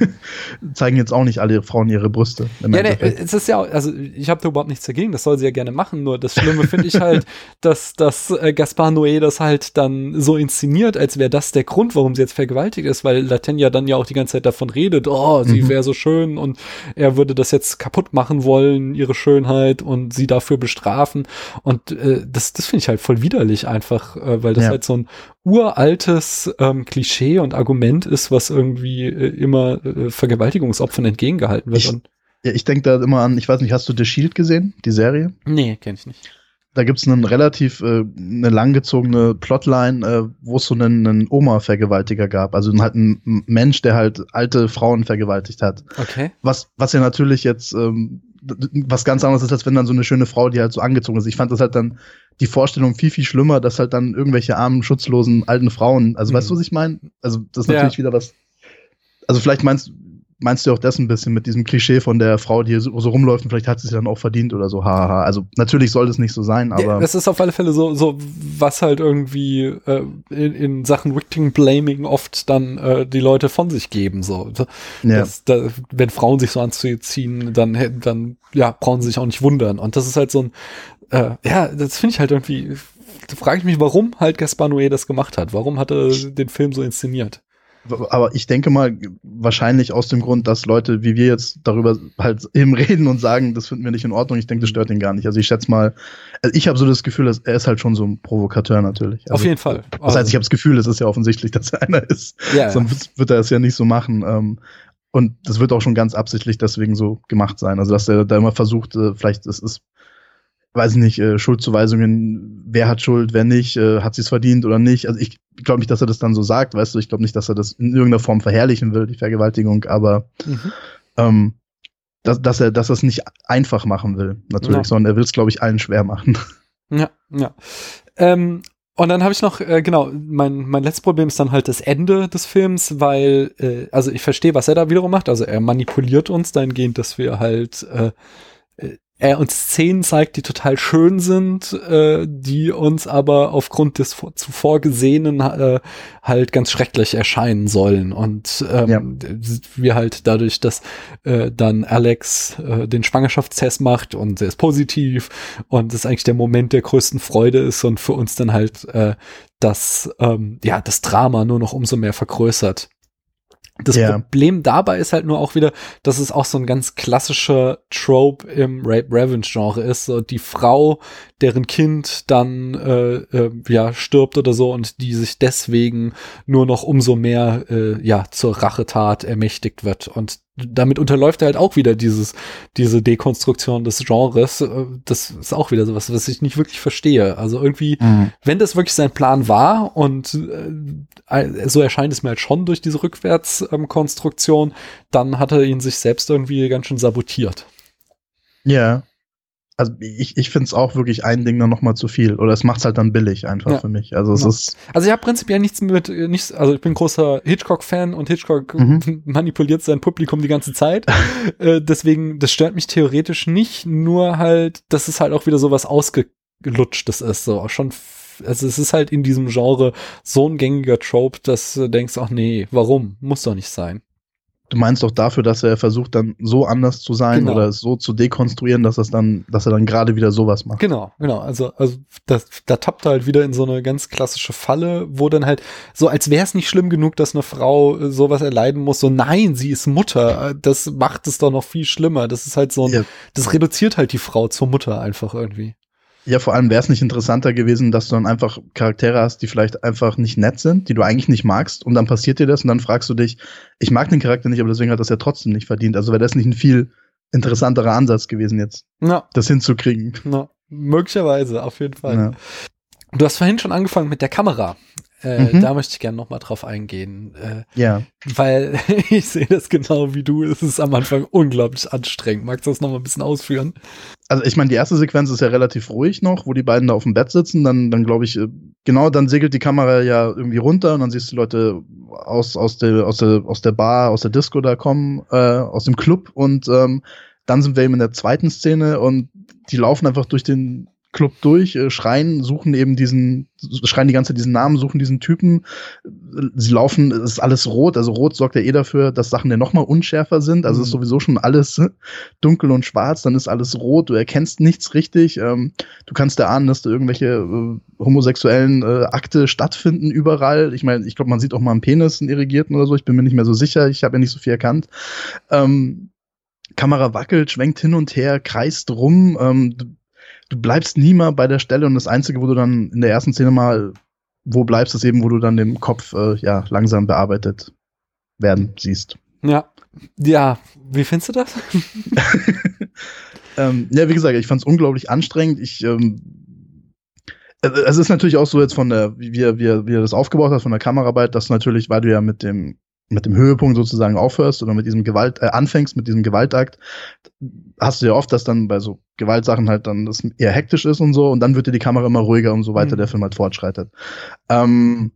zeigen jetzt auch nicht alle Frauen ihre Brüste. Ja, ne, es ist ja, also ich habe da überhaupt nichts dagegen, das soll sie ja gerne machen, nur das Schlimme finde ich halt, dass, dass äh, Gaspar Noé das halt dann so inszeniert, als wäre das der Grund, warum sie jetzt vergewaltigt ist, weil Latenya dann ja auch die ganze Zeit davon redet, oh, sie mhm. wäre so schön und er würde das jetzt kaputt machen wollen, ihre Schönheit und sie dafür bestrafen und äh, das, das finde ich halt voll widerlich einfach, äh, weil das ja. halt so ein uraltes ähm, Klischee und Argument ist, was irgendwie äh, immer äh, Vergewaltigungsopfern entgegengehalten wird. Ich, und ja, ich denke da immer an, ich weiß nicht, hast du The Shield gesehen, die Serie? Nee, kenn ich nicht. Da gibt's einen relativ, äh, eine langgezogene Plotline, äh, wo es so einen, einen Oma-Vergewaltiger gab. Also halt ein Mensch, der halt alte Frauen vergewaltigt hat. Okay. Was, was ja natürlich jetzt ähm, was ganz anderes ist, als wenn dann so eine schöne Frau, die halt so angezogen ist. Ich fand das halt dann die Vorstellung viel, viel schlimmer, dass halt dann irgendwelche armen, schutzlosen, alten Frauen, also mhm. weißt du, was ich meine? Also das ist natürlich ja. wieder was, also vielleicht meinst meinst du auch das ein bisschen mit diesem Klischee von der Frau, die so, so rumläuft und vielleicht hat sie es dann auch verdient oder so, haha. Also natürlich soll das nicht so sein, aber ja, das ist auf alle Fälle so, so was halt irgendwie äh, in, in Sachen Victim Blaming oft dann äh, die Leute von sich geben, so. Ja. Das, da, wenn Frauen sich so anzuziehen, dann, dann ja, brauchen sie sich auch nicht wundern. Und das ist halt so ein, äh, ja, das finde ich halt irgendwie, da frage ich mich, warum halt Gaspar Noé das gemacht hat. Warum hat er den Film so inszeniert? Aber ich denke mal, wahrscheinlich aus dem Grund, dass Leute wie wir jetzt darüber halt eben reden und sagen, das finden wir nicht in Ordnung. Ich denke, das stört ihn gar nicht. Also ich schätze mal, also ich habe so das Gefühl, dass er ist halt schon so ein Provokateur natürlich. Also, auf jeden Fall. Das heißt, ich habe das Gefühl, es ist ja offensichtlich, dass er einer ist. Ja, Sonst ja. wird er es ja nicht so machen. Und das wird auch schon ganz absichtlich deswegen so gemacht sein. Also dass er da immer versucht, vielleicht es ist weiß ich nicht, äh, Schuldzuweisungen, wer hat Schuld, wer nicht, äh, hat sie es verdient oder nicht. Also ich glaube nicht, dass er das dann so sagt, weißt du, ich glaube nicht, dass er das in irgendeiner Form verherrlichen will, die Vergewaltigung, aber mhm. ähm, dass, dass er dass er es nicht einfach machen will, natürlich, ja. sondern er will es, glaube ich, allen schwer machen. Ja, ja. Ähm, und dann habe ich noch, äh, genau, mein, mein letztes Problem ist dann halt das Ende des Films, weil, äh, also ich verstehe, was er da wiederum macht, also er manipuliert uns dahingehend, dass wir halt äh, er uns Szenen zeigt, die total schön sind, äh, die uns aber aufgrund des zuvor Gesehenen äh, halt ganz schrecklich erscheinen sollen. Und ähm, ja. wir halt dadurch, dass äh, dann Alex äh, den Schwangerschaftstest macht und er ist positiv und das eigentlich der Moment der größten Freude ist und für uns dann halt äh, das, ähm, ja, das Drama nur noch umso mehr vergrößert. Das Ja. Problem dabei ist halt nur auch wieder, dass es auch so ein ganz klassischer Trope im Rape-Revenge-Genre ist. So die Frau, deren Kind dann äh, äh, ja stirbt oder so und die sich deswegen nur noch umso mehr äh, ja zur Rachetat ermächtigt wird. Und damit unterläuft er halt auch wieder dieses diese Dekonstruktion des Genres. Äh, Das ist auch wieder sowas, was ich nicht wirklich verstehe. Also irgendwie, Mhm. wenn das wirklich sein Plan war und äh, so erscheint es mir halt schon durch diese Rückwärtskonstruktion, ähm, dann hat er ihn sich selbst irgendwie ganz schön sabotiert. Ja. Also ich, ich finde es auch wirklich ein Ding dann noch mal zu viel. Oder es macht's halt dann billig einfach Ja. für mich. Also es Ja. ist. Also ich habe prinzipiell nichts mit, äh, nichts, also ich bin großer Hitchcock-Fan und Hitchcock Mhm. manipuliert sein Publikum die ganze Zeit. äh, deswegen, das stört mich theoretisch nicht, nur halt, dass es halt auch wieder sowas ausgelutschtes ist. So auch schon, f- also es ist halt in diesem Genre so ein gängiger Trope, dass du denkst, ach nee, warum? Muss doch nicht sein. Du meinst doch dafür, dass er versucht, dann so anders zu sein Genau. oder es so zu dekonstruieren, dass es dann, dass er dann gerade wieder sowas macht. Genau, genau. Also, also das, da tappt er halt wieder in so eine ganz klassische Falle, wo dann halt so, als wäre es nicht schlimm genug, dass eine Frau äh, sowas erleiden muss. So, nein, sie ist Mutter. Das macht es doch noch viel schlimmer. Das ist halt so ein, Ja. das reduziert halt die Frau zur Mutter einfach irgendwie. Ja, vor allem wäre es nicht interessanter gewesen, dass du dann einfach Charaktere hast, die vielleicht einfach nicht nett sind, die du eigentlich nicht magst, und dann passiert dir das und dann fragst du dich, ich mag den Charakter nicht, aber deswegen hat das ja trotzdem nicht verdient. Also wäre das nicht ein viel interessanterer Ansatz gewesen, jetzt Na, das hinzukriegen. na, möglicherweise, auf jeden Fall. Ja. Du hast vorhin schon angefangen mit der Kamera. Äh, Mhm. Da möchte ich gerne noch mal drauf eingehen. Äh, Ja. weil ich sehe das genau wie du. Es ist am Anfang unglaublich anstrengend. Magst du das noch mal ein bisschen ausführen? Also ich meine, die erste Sequenz ist ja relativ ruhig noch, wo die beiden da auf dem Bett sitzen. Dann, dann glaube ich, äh, genau, dann segelt die Kamera ja irgendwie runter und dann siehst du Leute aus, aus, der, aus, der, aus der Bar, aus der Disco da kommen, äh, aus dem Club. Und ähm, dann sind wir eben in der zweiten Szene und die laufen einfach durch den Club durch, äh, schreien, suchen eben diesen, schreien die ganze Zeit diesen Namen, suchen diesen Typen. Sie laufen, es ist alles rot, also rot sorgt ja eh dafür, dass Sachen ja noch mal unschärfer sind. Also Mhm. es ist sowieso schon alles dunkel und schwarz, dann ist alles rot, du erkennst nichts richtig. Ähm, du kannst erahnen, dass da irgendwelche äh, homosexuellen äh, Akte stattfinden überall. Ich meine, ich glaube, man sieht auch mal einen Penis, einen irrigierten oder so. Ich bin mir nicht mehr so sicher, ich habe ja nicht so viel erkannt. Ähm, Kamera wackelt, schwenkt hin und her, kreist rum. Ähm, du, du bleibst nie mal bei der Stelle und das Einzige, wo du dann in der ersten Szene mal wo bleibst, ist eben, wo du dann den Kopf äh, ja langsam bearbeitet werden siehst. Ja. Ja, wie findest du das? ähm, ja, wie gesagt, ich fand es unglaublich anstrengend. Ich ähm, es ist natürlich auch so jetzt von der, wie er, wie er, wie er das aufgebaut hat, von der Kameraarbeit, dass natürlich, weil du ja mit dem mit dem Höhepunkt sozusagen aufhörst oder mit diesem Gewalt, äh, anfängst mit diesem Gewaltakt, hast du ja oft, dass dann bei so Gewaltsachen halt dann das eher hektisch ist und so und dann wird dir die Kamera immer ruhiger, umso weiter Mhm. der Film halt fortschreitet. Ähm,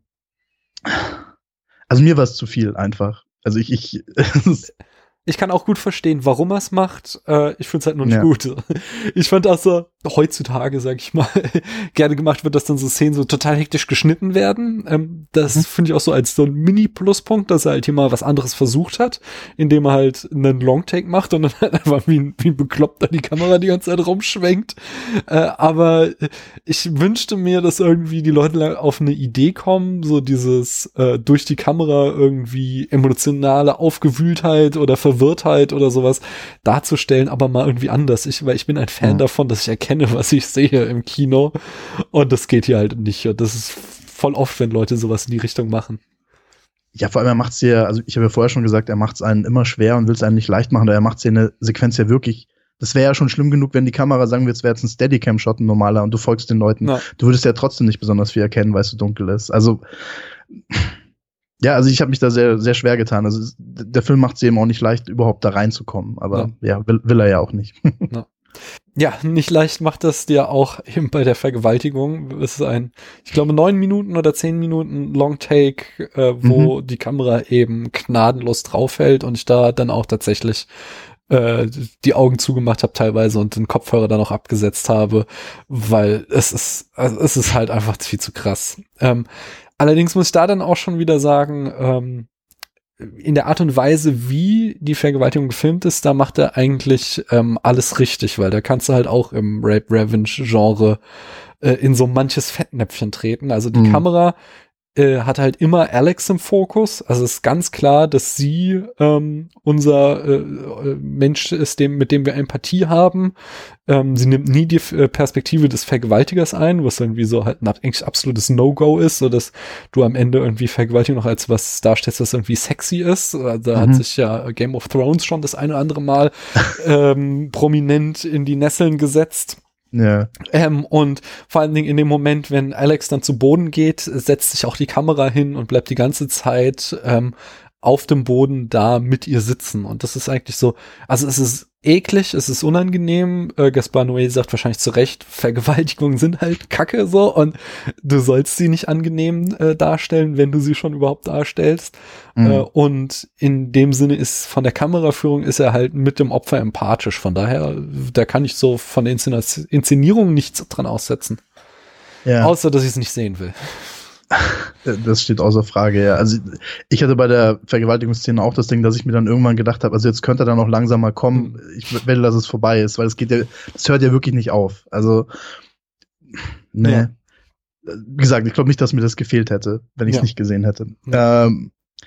also mir war es zu viel einfach. Also ich, ich Ich kann auch gut verstehen, warum er es macht. Äh, ich finde es halt nur nicht Ja. gut. Ich fand auch so, heutzutage, sag ich mal, gerne gemacht wird, dass dann so Szenen so total hektisch geschnitten werden. Ähm, das Mhm. finde ich auch so als so ein Mini-Pluspunkt, dass er halt hier mal was anderes versucht hat, indem er halt einen Longtake macht und dann halt einfach wie ein, wie ein Bekloppter die Kamera die ganze Zeit rumschwenkt. Äh, aber ich wünschte mir, dass irgendwie die Leute auf eine Idee kommen, so dieses äh, durch die Kamera irgendwie emotionale Aufgewühltheit oder Verwirrtheit oder sowas darzustellen, aber mal irgendwie anders. Ich, weil ich bin ein Fan Mhm. davon, dass ich erkenne, was ich sehe im Kino. Und das geht hier halt nicht. Und das ist voll oft, wenn Leute sowas in die Richtung machen. Ja, vor allem er macht's ja, also ich habe ja vorher schon gesagt, er macht's einen immer schwer und will es einem nicht leicht machen, aber er macht's ja in der Sequenz ja wirklich, das wäre ja schon schlimm genug, wenn die Kamera, sagen wir jetzt, wäre jetzt ein Steadicam-Shot, ein normaler, und du folgst den Leuten. Ja. Du würdest ja trotzdem nicht besonders viel erkennen, weil es so dunkel ist. Also, ja, also ich habe mich da sehr, sehr schwer getan. Also es- der Film macht es eben auch nicht leicht, überhaupt da reinzukommen. Aber ja, will, will er ja auch nicht. Ja, nicht leicht macht das dir auch eben bei der Vergewaltigung. Es ist ein, ich glaube, neun Minuten oder zehn Minuten Longtake, äh, wo die Kamera eben gnadenlos draufhält und ich da dann auch tatsächlich äh, die Augen zugemacht habe teilweise und den Kopfhörer dann auch abgesetzt habe, weil es ist, also es ist halt einfach viel zu krass. Ähm, allerdings muss ich da dann auch schon wieder sagen, ähm, in der Art und Weise, wie die Vergewaltigung gefilmt ist, da macht er eigentlich ähm, alles richtig, weil da kannst du halt auch im Rape-Revenge-Genre äh, in so manches Fettnäpfchen treten. Also die Mhm. Kamera äh, hat halt immer Alex im Fokus. Also es ist ganz klar, dass sie ähm, unser äh, Mensch ist, dem, mit dem wir Empathie haben. Ähm, sie nimmt nie die äh, Perspektive des Vergewaltigers ein, was irgendwie so halt ein eigentlich absolutes No-Go ist, so dass du am Ende irgendwie Vergewaltigung noch als was darstellst, was irgendwie sexy ist. Also da mhm. hat sich ja Game of Thrones schon das eine oder andere Mal ähm, prominent in die Nesseln gesetzt. Ja. Ähm, und vor allen Dingen in dem Moment, wenn Alex dann zu Boden geht, setzt sich auch die Kamera hin und bleibt die ganze Zeit ähm, auf dem Boden da mit ihr sitzen. Und das ist eigentlich so, also es ist eklig, es ist unangenehm. Äh, Gaspar Noé sagt wahrscheinlich zu Recht, Vergewaltigungen sind halt Kacke so und du sollst sie nicht angenehm äh, darstellen, wenn du sie schon überhaupt darstellst. Mhm. Äh, und in dem Sinne ist von der Kameraführung ist er halt mit dem Opfer empathisch. Von daher, da kann ich so von der Inszen- Inszenierung nichts dran aussetzen. Ja. Außer, dass ich es nicht sehen will. Das steht außer Frage, ja. Also ich hatte bei der Vergewaltigungsszene auch das Ding, dass ich mir dann irgendwann gedacht habe, also jetzt könnte er dann noch langsam mal kommen. Ich will, dass es vorbei ist, weil es geht ja, es hört ja wirklich nicht auf. Also, nee. Ja. Wie gesagt, ich glaube nicht, dass mir das gefehlt hätte, wenn ich es ja. nicht gesehen hätte. Ja. Ähm,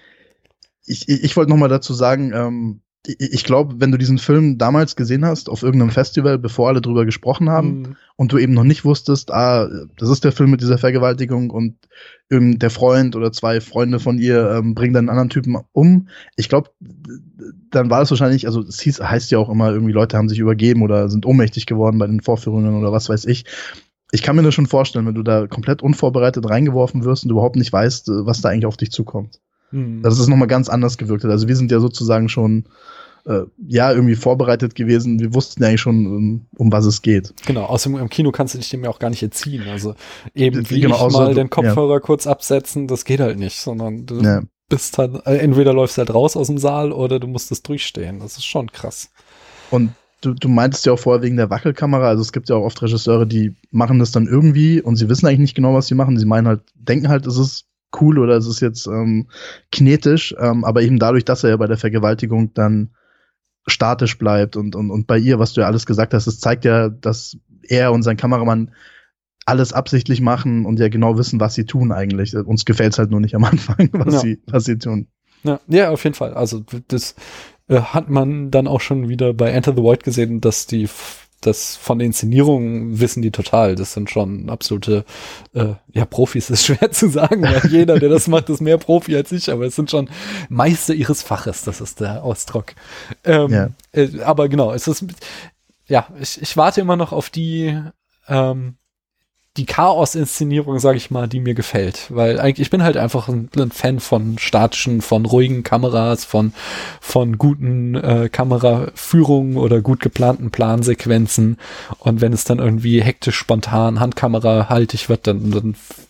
ich ich, ich wollte noch mal dazu sagen, ähm, ich glaube, wenn du diesen Film damals gesehen hast, auf irgendeinem Festival, bevor alle drüber gesprochen haben, mhm. und du eben noch nicht wusstest, ah, das ist der Film mit dieser Vergewaltigung und der Freund oder zwei Freunde von ihr ähm, bringen dann einen anderen Typen um. Ich glaube, dann war es wahrscheinlich, also es hieß, heißt ja auch immer, irgendwie Leute haben sich übergeben oder sind ohnmächtig geworden bei den Vorführungen oder was weiß ich. Ich kann mir das schon vorstellen, wenn du da komplett unvorbereitet reingeworfen wirst und du überhaupt nicht weißt, was da eigentlich auf dich zukommt. Mhm. Dass es nochmal ganz anders gewirkt hat. Also wir sind ja sozusagen schon äh, ja, irgendwie vorbereitet gewesen. Wir wussten ja eigentlich schon, um, um was es geht. Genau, außerdem im Kino kannst du dich dem ja auch gar nicht entziehen. Also eben wie genau, ich mal den Kopfhörer ja. kurz absetzen, das geht halt nicht, sondern du ja. bist halt, äh, entweder läufst halt raus aus dem Saal oder du musst es durchstehen. Das ist schon krass. Und du, du meintest ja auch vorher wegen der Wackelkamera, also es gibt ja auch oft Regisseure, die machen das dann irgendwie und sie wissen eigentlich nicht genau, was sie machen. Sie meinen halt, denken halt, es ist cool oder es ist jetzt ähm, kinetisch, ähm, aber eben dadurch, dass er ja bei der Vergewaltigung dann statisch bleibt und, und, und bei ihr, was du ja alles gesagt hast, es zeigt ja, dass er und sein Kameramann alles absichtlich machen und ja genau wissen, was sie tun eigentlich. Uns gefällt es halt nur nicht am Anfang, was, ja. sie, was sie tun. Ja, ja, auf jeden Fall. Also das äh, hat man dann auch schon wieder bei Enter the Void gesehen, dass die das von der Inszenierung wissen die total. Das sind schon absolute äh, ja, Profis, ist schwer zu sagen, weil jeder, der das macht, ist mehr Profi als ich, aber es sind schon Meister ihres Faches, das ist der Ausdruck. Ähm, ja. äh, aber genau, es ist ja, ich, ich warte immer noch auf die ähm, die Chaos-Inszenierung, sage ich mal, die mir gefällt, weil eigentlich ich bin halt einfach ein, ein Fan von statischen, von ruhigen Kameras, von von guten äh, Kameraführungen oder gut geplanten Plansequenzen und wenn es dann irgendwie hektisch, spontan, handkamerahaltig wird, dann, dann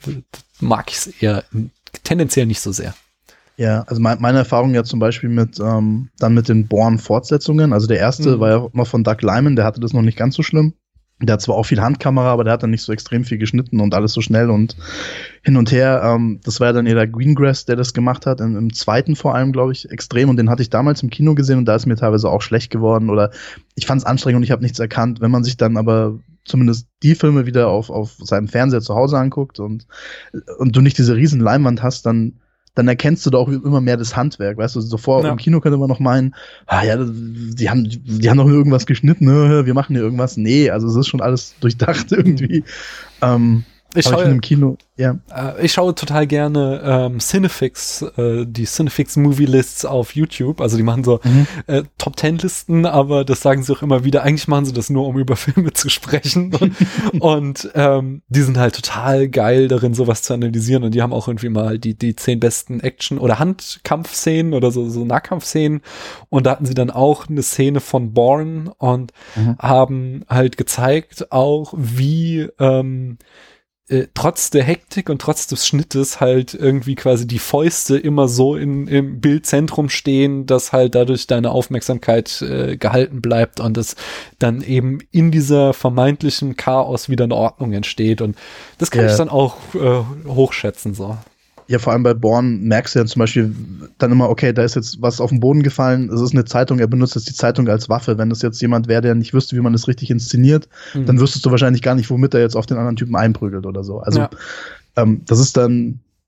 mag ich es eher tendenziell nicht so sehr. Ja, also mein, meine Erfahrung ja zum Beispiel mit ähm, dann mit den Bourne-Fortsetzungen, also der erste mhm. war ja noch von Doug Liman, der hatte das noch nicht ganz so schlimm. Der hat zwar auch viel Handkamera, aber der hat dann nicht so extrem viel geschnitten und alles so schnell und hin und her. Ähm, das war ja dann eher der Greengrass, der das gemacht hat, im, im zweiten vor allem, glaube ich, extrem. Und den hatte ich damals im Kino gesehen und da ist mir teilweise auch schlecht geworden oder ich fand es anstrengend und ich habe nichts erkannt. Wenn man sich dann aber zumindest die Filme wieder auf, auf seinem Fernseher zu Hause anguckt und, und du nicht diese riesen Leinwand hast, dann dann erkennst du da auch immer mehr das Handwerk, weißt du, sofort ja. im Kino könnte man noch meinen, ah ja, die haben, die haben doch irgendwas geschnitten, ne? Wir machen hier irgendwas. Nee, also es ist schon alles durchdacht irgendwie. Ähm, ich schaue ich im Kino, ja. Äh, ich schaue total gerne ähm, Cinefix, äh, die Cinefix Movie Lists auf YouTube. Also die machen so mhm. äh, Top Ten Listen, aber das sagen sie auch immer wieder. Eigentlich machen sie das nur, um über Filme zu sprechen. Und, und ähm, die sind halt total geil darin, sowas zu analysieren. Und die haben auch irgendwie mal die die zehn besten Action- oder Handkampfszenen oder so so Nahkampfszenen. Und da hatten sie dann auch eine Szene von Bourne und mhm. haben halt gezeigt auch, wie ähm, Äh, trotz der Hektik und trotz des Schnittes halt irgendwie quasi die Fäuste immer so in, im Bildzentrum stehen, dass halt dadurch deine Aufmerksamkeit äh, gehalten bleibt und es dann eben in dieser vermeintlichen Chaos wieder eine Ordnung entsteht und das kann ja. ich dann auch äh, hochschätzen so. Ja, vor allem bei Bourne merkst du ja zum Beispiel dann immer, okay, da ist jetzt was auf den Boden gefallen, es ist eine Zeitung, er benutzt jetzt die Zeitung als Waffe. Wenn das jetzt jemand wäre, der nicht wüsste, wie man das richtig inszeniert, mhm. dann wüsstest du wahrscheinlich gar nicht, womit er jetzt auf den anderen Typen einprügelt oder so. Also ja. ähm, das ist dann,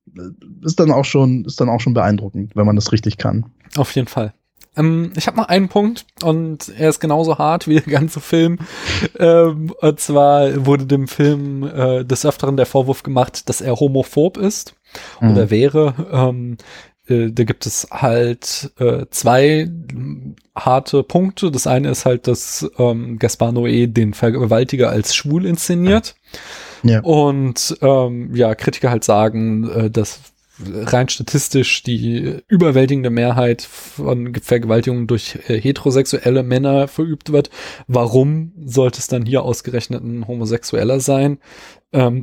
ist dann auch schon, ist dann auch schon beeindruckend, wenn man das richtig kann. Auf jeden Fall. Ähm, ich habe noch einen Punkt und er ist genauso hart wie der ganze Film. ähm, und zwar wurde dem Film äh, des Öfteren der Vorwurf gemacht, dass er homophob ist mhm. oder wäre. Ähm, äh, da gibt es halt äh, zwei harte Punkte. Das eine ist halt, dass ähm, Gaspar Noé den Vergewaltiger als schwul inszeniert. Ja. Und ähm, ja, Kritiker halt sagen, äh, dass rein statistisch die überwältigende Mehrheit von Vergewaltigungen durch äh, heterosexuelle Männer verübt wird. Warum sollte es dann hier ausgerechnet ein Homosexueller sein? Ähm,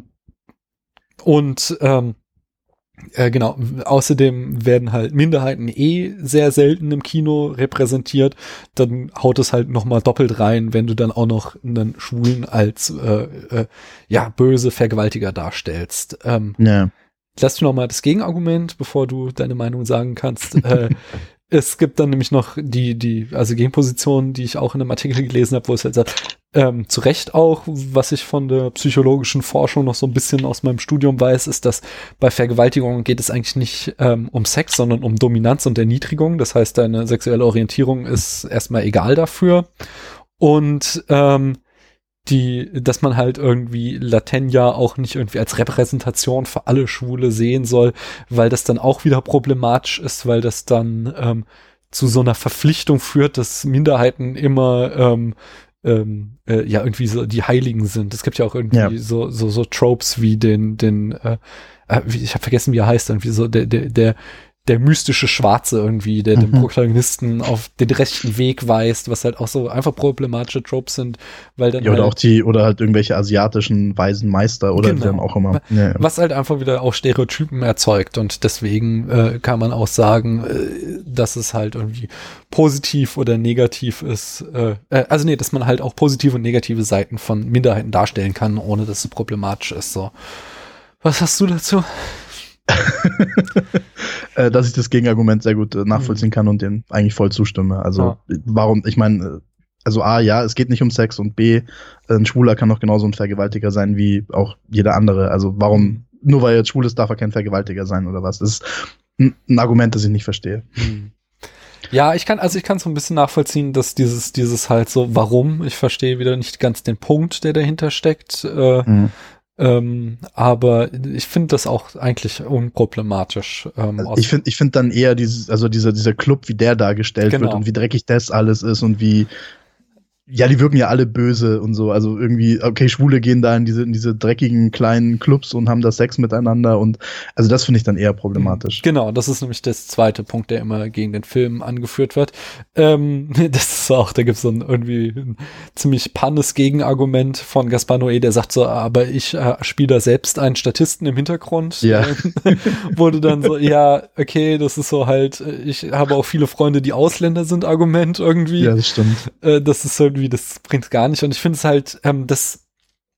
und ähm, äh, genau, außerdem werden halt Minderheiten eh sehr selten im Kino repräsentiert. Dann haut es halt nochmal doppelt rein, wenn du dann auch noch einen Schwulen als äh, äh, ja böse Vergewaltiger darstellst. Ähm, ja. Lass du noch mal das Gegenargument, bevor du deine Meinung sagen kannst. äh, es gibt dann nämlich noch die, die, also Gegenposition, die ich auch in einem Artikel gelesen habe, wo es halt sagt, ähm, zu Recht auch, was ich von der psychologischen Forschung noch so ein bisschen aus meinem Studium weiß, ist, dass bei Vergewaltigungen geht es eigentlich nicht ähm, um Sex, sondern um Dominanz und Erniedrigung. Das heißt, deine sexuelle Orientierung ist erstmal egal dafür. Und ähm, die, dass man halt irgendwie Latenya auch nicht irgendwie als Repräsentation für alle Schwule sehen soll, weil das dann auch wieder problematisch ist, weil das dann ähm, zu so einer Verpflichtung führt, dass Minderheiten immer ähm, ähm, äh, ja irgendwie so die Heiligen sind. Es gibt ja auch irgendwie ja. so so so Tropes wie den den äh, äh, wie, ich habe vergessen, wie er heißt, irgendwie so der der der der mystische Schwarze irgendwie, der mhm. den Protagonisten auf den rechten Weg weist, was halt auch so einfach problematische Tropes sind, weil dann ja, oder halt, auch die, oder halt irgendwelche asiatischen weisen Meister oder genau. die dann auch immer. Ja, ja. Was halt einfach wieder auch Stereotypen erzeugt und deswegen äh, kann man auch sagen, äh, dass es halt irgendwie positiv oder negativ ist, äh, äh, also nee, dass man halt auch positive und negative Seiten von Minderheiten darstellen kann, ohne dass es problematisch ist, so. Was hast du dazu? Dass ich das Gegenargument sehr gut äh, nachvollziehen kann und dem eigentlich voll zustimme. Also ja. warum, ich meine, also A, ja, es geht nicht um Sex und B, ein Schwuler kann doch genauso ein Vergewaltiger sein wie auch jeder andere. Also warum, mhm. nur weil er jetzt schwul ist, darf er kein Vergewaltiger sein oder was? Das ist ein, ein Argument, das ich nicht verstehe. Mhm. Ja, ich kann, also ich kann so ein bisschen nachvollziehen, dass dieses, dieses halt so, warum, ich verstehe wieder nicht ganz den Punkt, der dahinter steckt, äh, mhm. Ähm, aber ich finde das auch eigentlich unproblematisch. Ähm, also ich finde ich finde dann eher dieses, also dieser, dieser Club, wie der dargestellt genau. wird und wie dreckig das alles ist und wie, ja, die wirken ja alle böse und so. Also irgendwie, okay, Schwule gehen da in diese, in diese dreckigen kleinen Clubs und haben da Sex miteinander und also das finde ich dann eher problematisch. Genau, das ist nämlich das zweite Punkt, der immer gegen den Film angeführt wird. Ähm, das ist auch, da gibt es so ein irgendwie ein ziemlich pannes Gegenargument von Gaspar Noé, der sagt so, aber ich äh, spiele da selbst einen Statisten im Hintergrund. Ja. Äh, wurde dann so, ja, okay, das ist so halt, ich habe auch viele Freunde, die Ausländer sind, Argument irgendwie. Ja, das stimmt. Äh, das ist halt wie, das bringt gar nicht. Und ich finde es halt, ähm, das,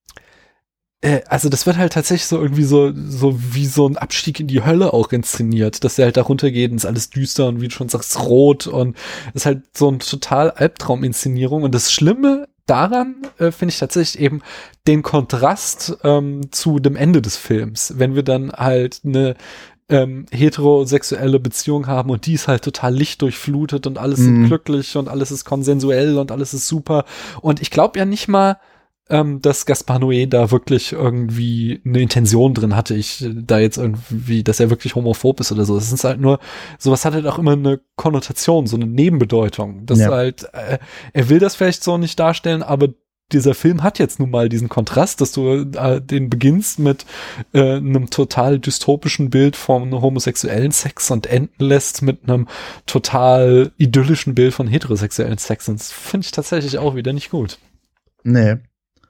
äh, also das wird halt tatsächlich so irgendwie so, so wie so ein Abstieg in die Hölle auch inszeniert, dass der halt da runtergeht und ist alles düster und wie du schon sagst, rot und ist halt so ein total Albtraum-Inszenierung. Und das Schlimme daran äh, finde ich tatsächlich eben den Kontrast ähm, zu dem Ende des Films, wenn wir dann halt eine Ähm, heterosexuelle Beziehung haben und die ist halt total lichtdurchflutet und alles mhm. ist glücklich und alles ist konsensuell und alles ist super. Und ich glaube ja nicht mal, ähm, dass Gaspar Noé da wirklich irgendwie eine Intention drin hatte, ich da jetzt irgendwie, dass er wirklich homophob ist oder so. Es ist halt nur, sowas hat halt auch immer eine Konnotation, so eine Nebenbedeutung. Das ja. halt, äh, er will das vielleicht so nicht darstellen, aber dieser Film hat jetzt nun mal diesen Kontrast, dass du äh, den beginnst mit äh, einem total dystopischen Bild von homosexuellen Sex und enden lässt mit einem total idyllischen Bild von heterosexuellen Sex. Und das finde ich tatsächlich auch wieder nicht gut. Nee.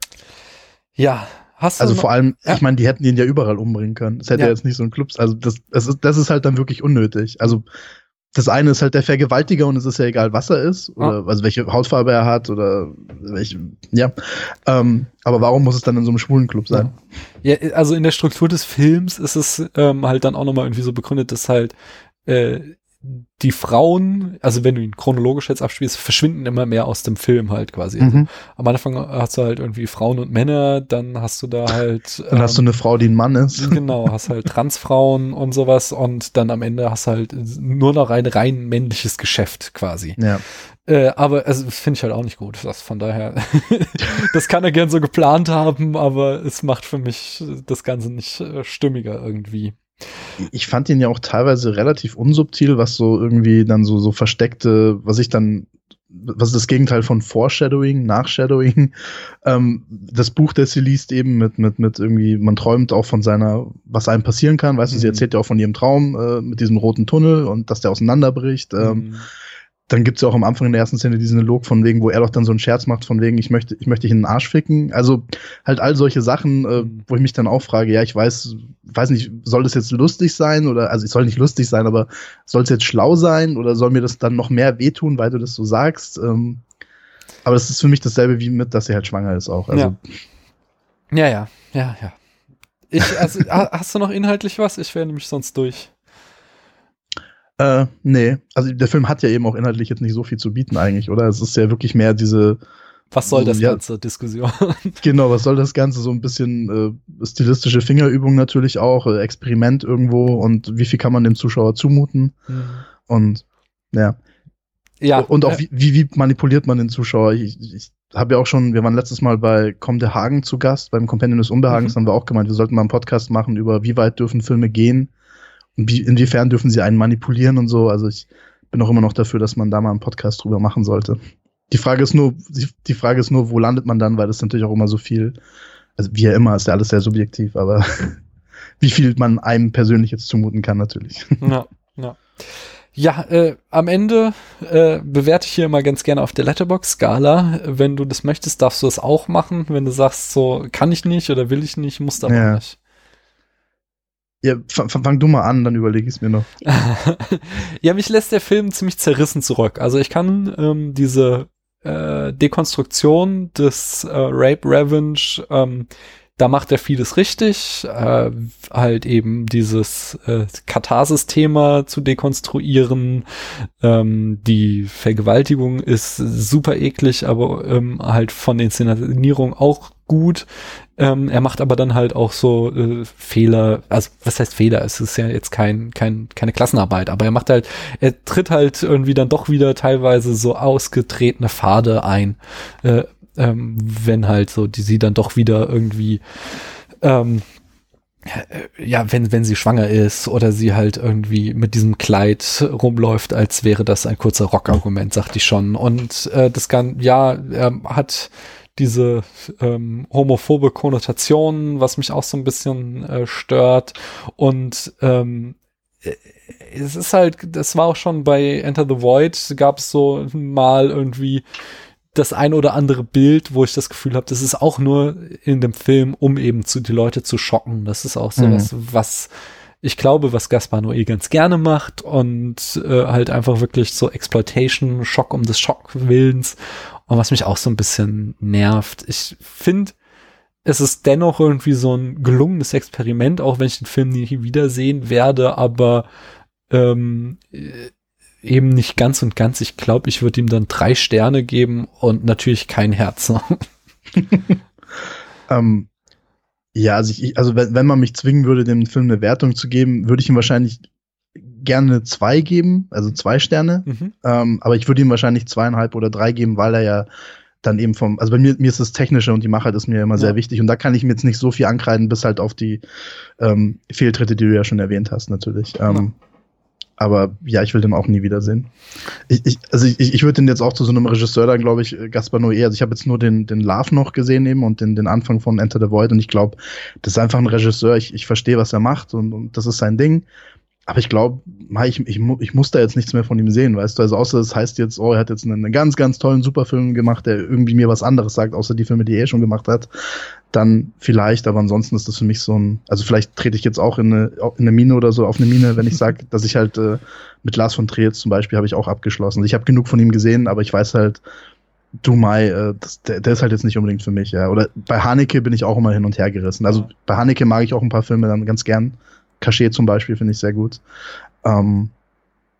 Ja, hast du Also noch, vor allem, ja. ich meine, die hätten ihn ja überall umbringen können. Das hätte ja jetzt nicht so ein Clubs. Also das, das ist, das ist halt dann wirklich unnötig. Also das eine ist halt der Vergewaltiger und es ist ja egal, was er ist oder oh. also welche Hautfarbe er hat oder welche, ja. Ähm, aber warum muss es dann in so einem schwulen Club sein? Ja, also in der Struktur des Films ist es ähm, halt dann auch nochmal irgendwie so begründet, dass halt äh, die Frauen, also wenn du ihn chronologisch jetzt abspielst, verschwinden immer mehr aus dem Film halt quasi. Also Mhm. am Anfang hast du halt irgendwie Frauen und Männer, dann hast du da halt Dann ähm, hast du eine Frau, die ein Mann ist. Genau, hast halt Transfrauen und sowas und dann am Ende hast du halt nur noch ein rein männliches Geschäft quasi. Ja. Äh, aber also finde ich halt auch nicht gut. Das von daher, das kann er gern so geplant haben, aber es macht für mich das Ganze nicht äh, stimmiger irgendwie. Ich fand ihn ja auch teilweise relativ unsubtil, was so irgendwie dann so, so versteckte, was ich dann, was ist das Gegenteil von Foreshadowing, Nachshadowing, ähm, das Buch, das sie liest eben mit, mit, mit irgendwie, man träumt auch von seiner, was einem passieren kann, weißt du, sie erzählt ja auch von ihrem Traum äh, mit diesem roten Tunnel und dass der auseinanderbricht, ähm, Mhm. Dann gibt's ja auch am Anfang in der ersten Szene diesen Dialog von wegen, wo er doch dann so einen Scherz macht von wegen, ich möchte, ich möchte dich in den Arsch ficken. Also halt all solche Sachen, äh, wo ich mich dann auch frage, ja, ich weiß, weiß nicht, soll das jetzt lustig sein oder, also es soll nicht lustig sein, aber soll es jetzt schlau sein oder soll mir das dann noch mehr wehtun, weil du das so sagst? Ähm, aber das ist für mich dasselbe wie mit, dass sie halt schwanger ist auch. Also, ja, ja, ja, ja. Ich, also, hast du noch inhaltlich was? Ich wäre nämlich sonst durch. Äh, nee, also der Film hat ja eben auch inhaltlich jetzt nicht so viel zu bieten eigentlich, oder? Es ist ja wirklich mehr diese Was soll so, das ja, ganze Diskussion? Genau, was soll das Ganze? So ein bisschen äh, stilistische Fingerübung natürlich auch, äh, Experiment irgendwo und wie viel kann man dem Zuschauer zumuten? Mhm. Und ja. Ja. Und auch äh, wie, wie, wie manipuliert man den Zuschauer? Ich, ich habe ja auch schon, wir waren letztes Mal bei Komm der Hagen zu Gast, beim Companion des Unbehagens, Mhm. haben wir auch gemeint, wir sollten mal einen Podcast machen über wie weit dürfen Filme gehen und wie, inwiefern dürfen sie einen manipulieren und so. Also ich bin auch immer noch dafür, dass man da mal einen Podcast drüber machen sollte. Die Frage ist nur, die Frage ist nur, wo landet man dann, weil das natürlich auch immer so viel, also wie ja immer, ist ja alles sehr subjektiv, aber wie viel man einem persönlich jetzt zumuten kann, natürlich. Ja, ja. Ja, äh, am Ende äh, bewerte ich hier immer ganz gerne auf der Letterboxd-Skala. Wenn du das möchtest, darfst du das auch machen. Wenn du sagst, so kann ich nicht oder will ich nicht, musst du aber Ja. nicht. Ja, fang, fang du mal an, dann überlege ich es mir noch. Ja, mich lässt der Film ziemlich zerrissen zurück. Also ich kann ähm, diese äh, Dekonstruktion des äh, Rape Revenge, ähm, da macht er vieles richtig, äh, halt eben dieses äh, Katharsis-Thema zu dekonstruieren. Ähm, die Vergewaltigung ist super eklig, aber ähm, halt von der Inszenierung auch gut. Ähm, er macht aber dann halt auch so äh, Fehler, also was heißt Fehler? Es ist ja jetzt kein, kein, keine Klassenarbeit, aber er macht halt, er tritt halt irgendwie dann doch wieder teilweise so ausgetretene Pfade ein, äh, ähm, wenn halt so die sie dann doch wieder irgendwie ähm, ja, wenn, wenn sie schwanger ist oder sie halt irgendwie mit diesem Kleid rumläuft, als wäre das ein kurzer Rockargument, sagte ich schon. Und äh, das kann, ja, er hat diese ähm, homophobe Konnotation, was mich auch so ein bisschen äh, stört. Und ähm, es ist halt, das war auch schon bei Enter the Void, gab es so mal irgendwie das ein oder andere Bild, wo ich das Gefühl habe, das ist auch nur in dem Film, um eben zu die Leute zu schocken. Das ist auch sowas, mhm. was ich glaube, was Gaspar Noé ganz gerne macht und äh, halt einfach wirklich so Exploitation, Schock um des Schockwillens und was mich auch so ein bisschen nervt. Ich finde, es ist dennoch irgendwie so ein gelungenes Experiment, auch wenn ich den Film nie wiedersehen werde, aber ähm, eben nicht ganz und ganz. Ich glaube, ich würde ihm dann drei Sterne geben und natürlich kein Herz. ähm, ja, also, ich, also wenn, wenn man mich zwingen würde, dem Film eine Wertung zu geben, würde ich ihm wahrscheinlich gerne zwei geben, also zwei Sterne. Mhm. Ähm, aber ich würde ihm wahrscheinlich zweieinhalb oder drei geben, weil er ja dann eben vom, also bei mir, mir ist das Technische und die Machart ist mir immer ja. sehr wichtig und da kann ich mir jetzt nicht so viel ankreiden, bis halt auf die ähm, Fehltritte, die du ja schon erwähnt hast, natürlich. Ähm, ja. Aber ja, ich will den auch nie wiedersehen. Ich, ich, also ich, ich würde den jetzt auch zu so einem Regisseur dann, glaube ich, Gaspar Noé, also ich habe jetzt nur den, den Love noch gesehen eben und den, den Anfang von Enter the Void und ich glaube, das ist einfach ein Regisseur, ich, ich verstehe, was er macht und, und das ist sein Ding. Aber ich glaube, ich, ich, ich muss da jetzt nichts mehr von ihm sehen, weißt du, also außer das heißt jetzt, oh, er hat jetzt einen, einen ganz, ganz tollen Superfilm gemacht, der irgendwie mir was anderes sagt, außer die Filme, die er eh schon gemacht hat, dann vielleicht, aber ansonsten ist das für mich so ein, also vielleicht trete ich jetzt auch in eine, in eine Mine oder so, auf eine Mine, wenn ich sage, dass ich halt äh, mit Lars von Trier zum Beispiel habe ich auch abgeschlossen. Ich habe genug von ihm gesehen, aber ich weiß halt, Du Mai, äh, das, der, der ist halt jetzt nicht unbedingt für mich, ja. Oder bei Haneke bin ich auch immer hin und her gerissen. Also bei Haneke mag ich auch ein paar Filme dann ganz gern. Cachet zum Beispiel finde ich sehr gut. Ähm,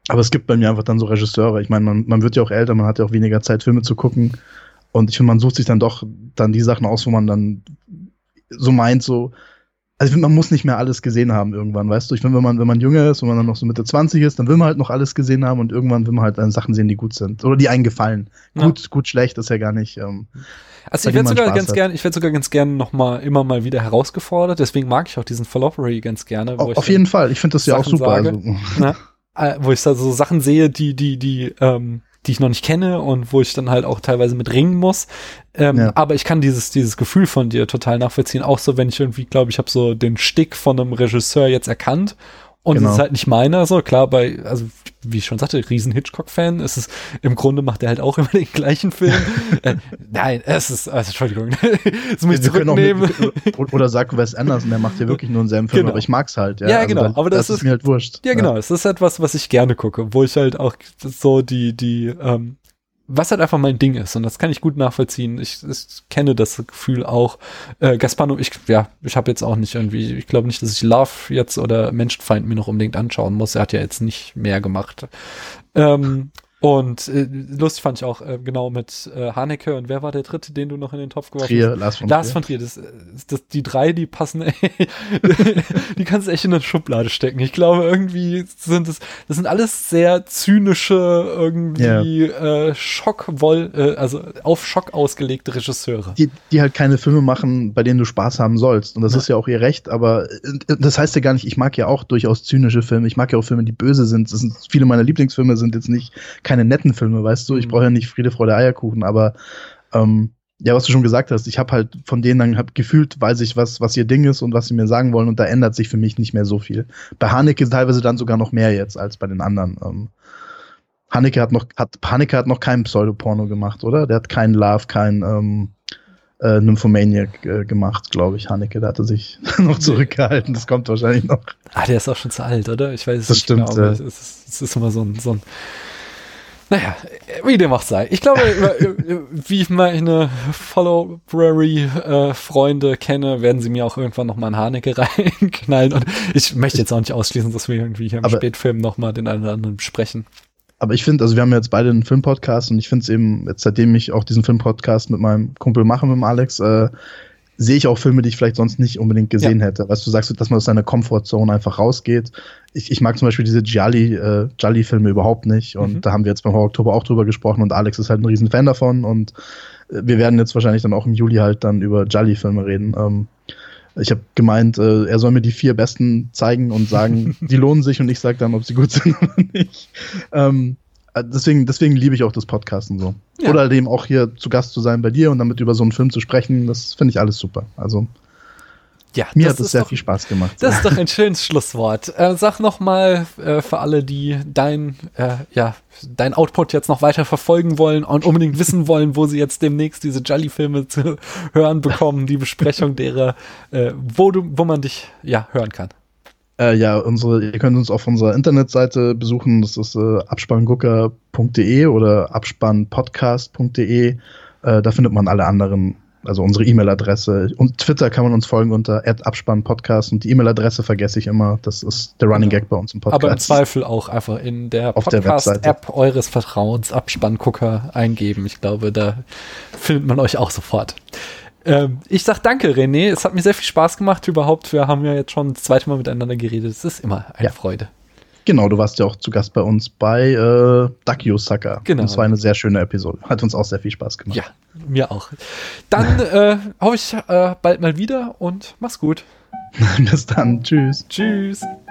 Aber es gibt bei mir einfach dann so Regisseure. Ich meine, man, man wird ja auch älter, man hat ja auch weniger Zeit, Filme zu gucken. Und ich finde, man sucht sich dann doch dann die Sachen aus, wo man dann so meint, so, also ich finde, man muss nicht mehr alles gesehen haben irgendwann, weißt du? Ich finde, wenn man, wenn man jünger ist, wenn man dann noch so Mitte zwanzig ist, dann will man halt noch alles gesehen haben und irgendwann will man halt dann Sachen sehen, die gut sind. Oder die einen gefallen. Ja. Gut, gut, schlecht ist ja gar nicht. Ähm, also ich werde sogar ganz gerne, ich werde sogar ganz gerne noch mal immer mal wieder herausgefordert. Deswegen mag ich auch diesen Fallopery ganz gerne. Wo auf ich jeden Fall. Ich finde das ja auch super. Sage, also. Na, äh, wo ich da so Sachen sehe, die, die, die, ähm, die ich noch nicht kenne und wo ich dann halt auch teilweise mit ringen muss. Ähm, ja. Aber ich kann dieses, dieses Gefühl von dir total nachvollziehen. Auch so, wenn ich irgendwie glaube, ich habe so den Stick von einem Regisseur jetzt erkannt und genau. Es ist halt nicht meiner. So klar, bei, also wie ich schon sagte, riesen Hitchcock-Fan. Es ist, im Grunde macht er halt auch immer den gleichen Film. äh, nein, es ist, also Entschuldigung, das muss ich zurücknehmen. Mit, oder sag Wes Anderson, der macht ja wirklich nur einen selben Film, genau. Aber ich mag's halt. Ja, ja also genau. Da, aber das, das ist, ist mir halt wurscht. Ja, genau. Es ist etwas, was ich gerne gucke, wo ich halt auch so die, die, ähm, was halt einfach mein Ding ist und das kann ich gut nachvollziehen. Ich, ich kenne das Gefühl auch. Äh, Gaspano, ich, ja, ich habe jetzt auch nicht irgendwie, ich glaube nicht, dass ich Love jetzt oder Menschenfeind mir noch unbedingt anschauen muss. Er hat ja jetzt nicht mehr gemacht. Ähm, und äh, lustig fand ich auch äh, genau mit äh, Haneke und wer war der dritte, den du noch in den Topf geworfen Trier, hast? Lars von Lars Trier. von Trier. Das, das, die drei, die passen, ey, die kannst du echt in eine Schublade stecken. Ich glaube, irgendwie sind es, das sind alles sehr zynische, irgendwie yeah. äh, Schockwoll, äh, also auf Schock ausgelegte Regisseure. Die, die halt keine Filme machen, bei denen du Spaß haben sollst. Und das ja. ist ja auch ihr Recht, aber das heißt ja gar nicht, ich mag ja auch durchaus zynische Filme. Ich mag ja auch Filme, die böse sind. Das sind viele meiner Lieblingsfilme sind jetzt nicht keine netten Filme, weißt du, ich brauche ja nicht Friede, Freude, Eierkuchen, aber ähm, ja, was du schon gesagt hast, ich habe halt von denen dann hab gefühlt, weiß ich, was, was ihr Ding ist und was sie mir sagen wollen und da ändert sich für mich nicht mehr so viel. Bei Haneke teilweise dann sogar noch mehr jetzt als bei den anderen. Ähm, Haneke hat noch, hat, Haneke hat noch kein Pseudoporno gemacht, oder? Der hat keinen Love, kein ähm, äh, Nymphomaniac äh, gemacht, glaube ich, Haneke. Da hat er sich noch zurückgehalten, das kommt wahrscheinlich noch. Ah, der ist auch schon zu alt, oder? Ich weiß es das nicht stimmt, genau, aber ja. es ist, es ist immer so ein, so ein Naja, wie dem auch sei. Ich glaube, wie ich meine Follow-Brary-Freunde äh, kenne, werden sie mir auch irgendwann nochmal einen Haneke reinknallen. Und ich möchte jetzt auch nicht ausschließen, dass wir irgendwie hier im aber, Spätfilm nochmal den einen oder anderen besprechen. Aber ich finde, also wir haben jetzt beide einen Filmpodcast und ich finde es eben, jetzt seitdem ich auch diesen Filmpodcast mit meinem Kumpel mache, mit dem Alex, äh, sehe ich auch Filme, die ich vielleicht sonst nicht unbedingt gesehen ja. hätte. Weißt du, sagst, dass man aus seiner Comfortzone einfach rausgeht. Ich, ich mag zum Beispiel diese Gialli, äh, Gialli-Filme überhaupt nicht. Und mhm. da haben wir jetzt beim Horror Oktober auch drüber gesprochen und Alex ist halt ein riesen Fan davon. Und äh, wir werden jetzt wahrscheinlich dann auch im Juli halt dann über Gialli-Filme reden. Ähm, ich habe gemeint, äh, er soll mir die vier besten zeigen und sagen, die lohnen sich und ich sage dann, ob sie gut sind oder nicht. Ähm, Deswegen, deswegen liebe ich auch das Podcasten so. Ja. Oder eben auch hier zu Gast zu sein bei dir und damit über so einen Film zu sprechen, das finde ich alles super. Also ja, mir hat es sehr doch, viel Spaß gemacht. Das ist doch ein schönes Schlusswort. Äh, sag noch mal äh, für alle, die dein, äh, ja, dein Output jetzt noch weiter verfolgen wollen und unbedingt wissen wollen, wo sie jetzt demnächst diese Gialli-Filme zu hören bekommen, die Besprechung derer, äh, wo du, wo man dich ja hören kann. Äh, ja, unsere, ihr könnt uns auf unserer Internetseite besuchen, das ist äh, abspanngucker punkt de oder abspannpodcast punkt de. Äh, da findet man alle anderen, also unsere E-Mail-Adresse. Und Twitter kann man uns folgen unter at abspannpodcast und die E-Mail-Adresse vergesse ich immer, das ist der Running Gag bei uns im Podcast. Aber im Zweifel auch einfach in der Podcast-App eures Vertrauens Abspanngucker eingeben. Ich glaube, da findet man euch auch sofort. Ich sag danke, René. Es hat mir sehr viel Spaß gemacht überhaupt. Wir haben ja jetzt schon das zweite Mal miteinander geredet. Es ist immer eine ja. Freude. Genau, du warst ja auch zu Gast bei uns bei äh, Duck Sucker. Genau. Das war eine sehr schöne Episode. Hat uns auch sehr viel Spaß gemacht. Ja, mir auch. Dann äh, hoffe ich äh, bald mal wieder und mach's gut. Bis dann. Tschüss. Tschüss.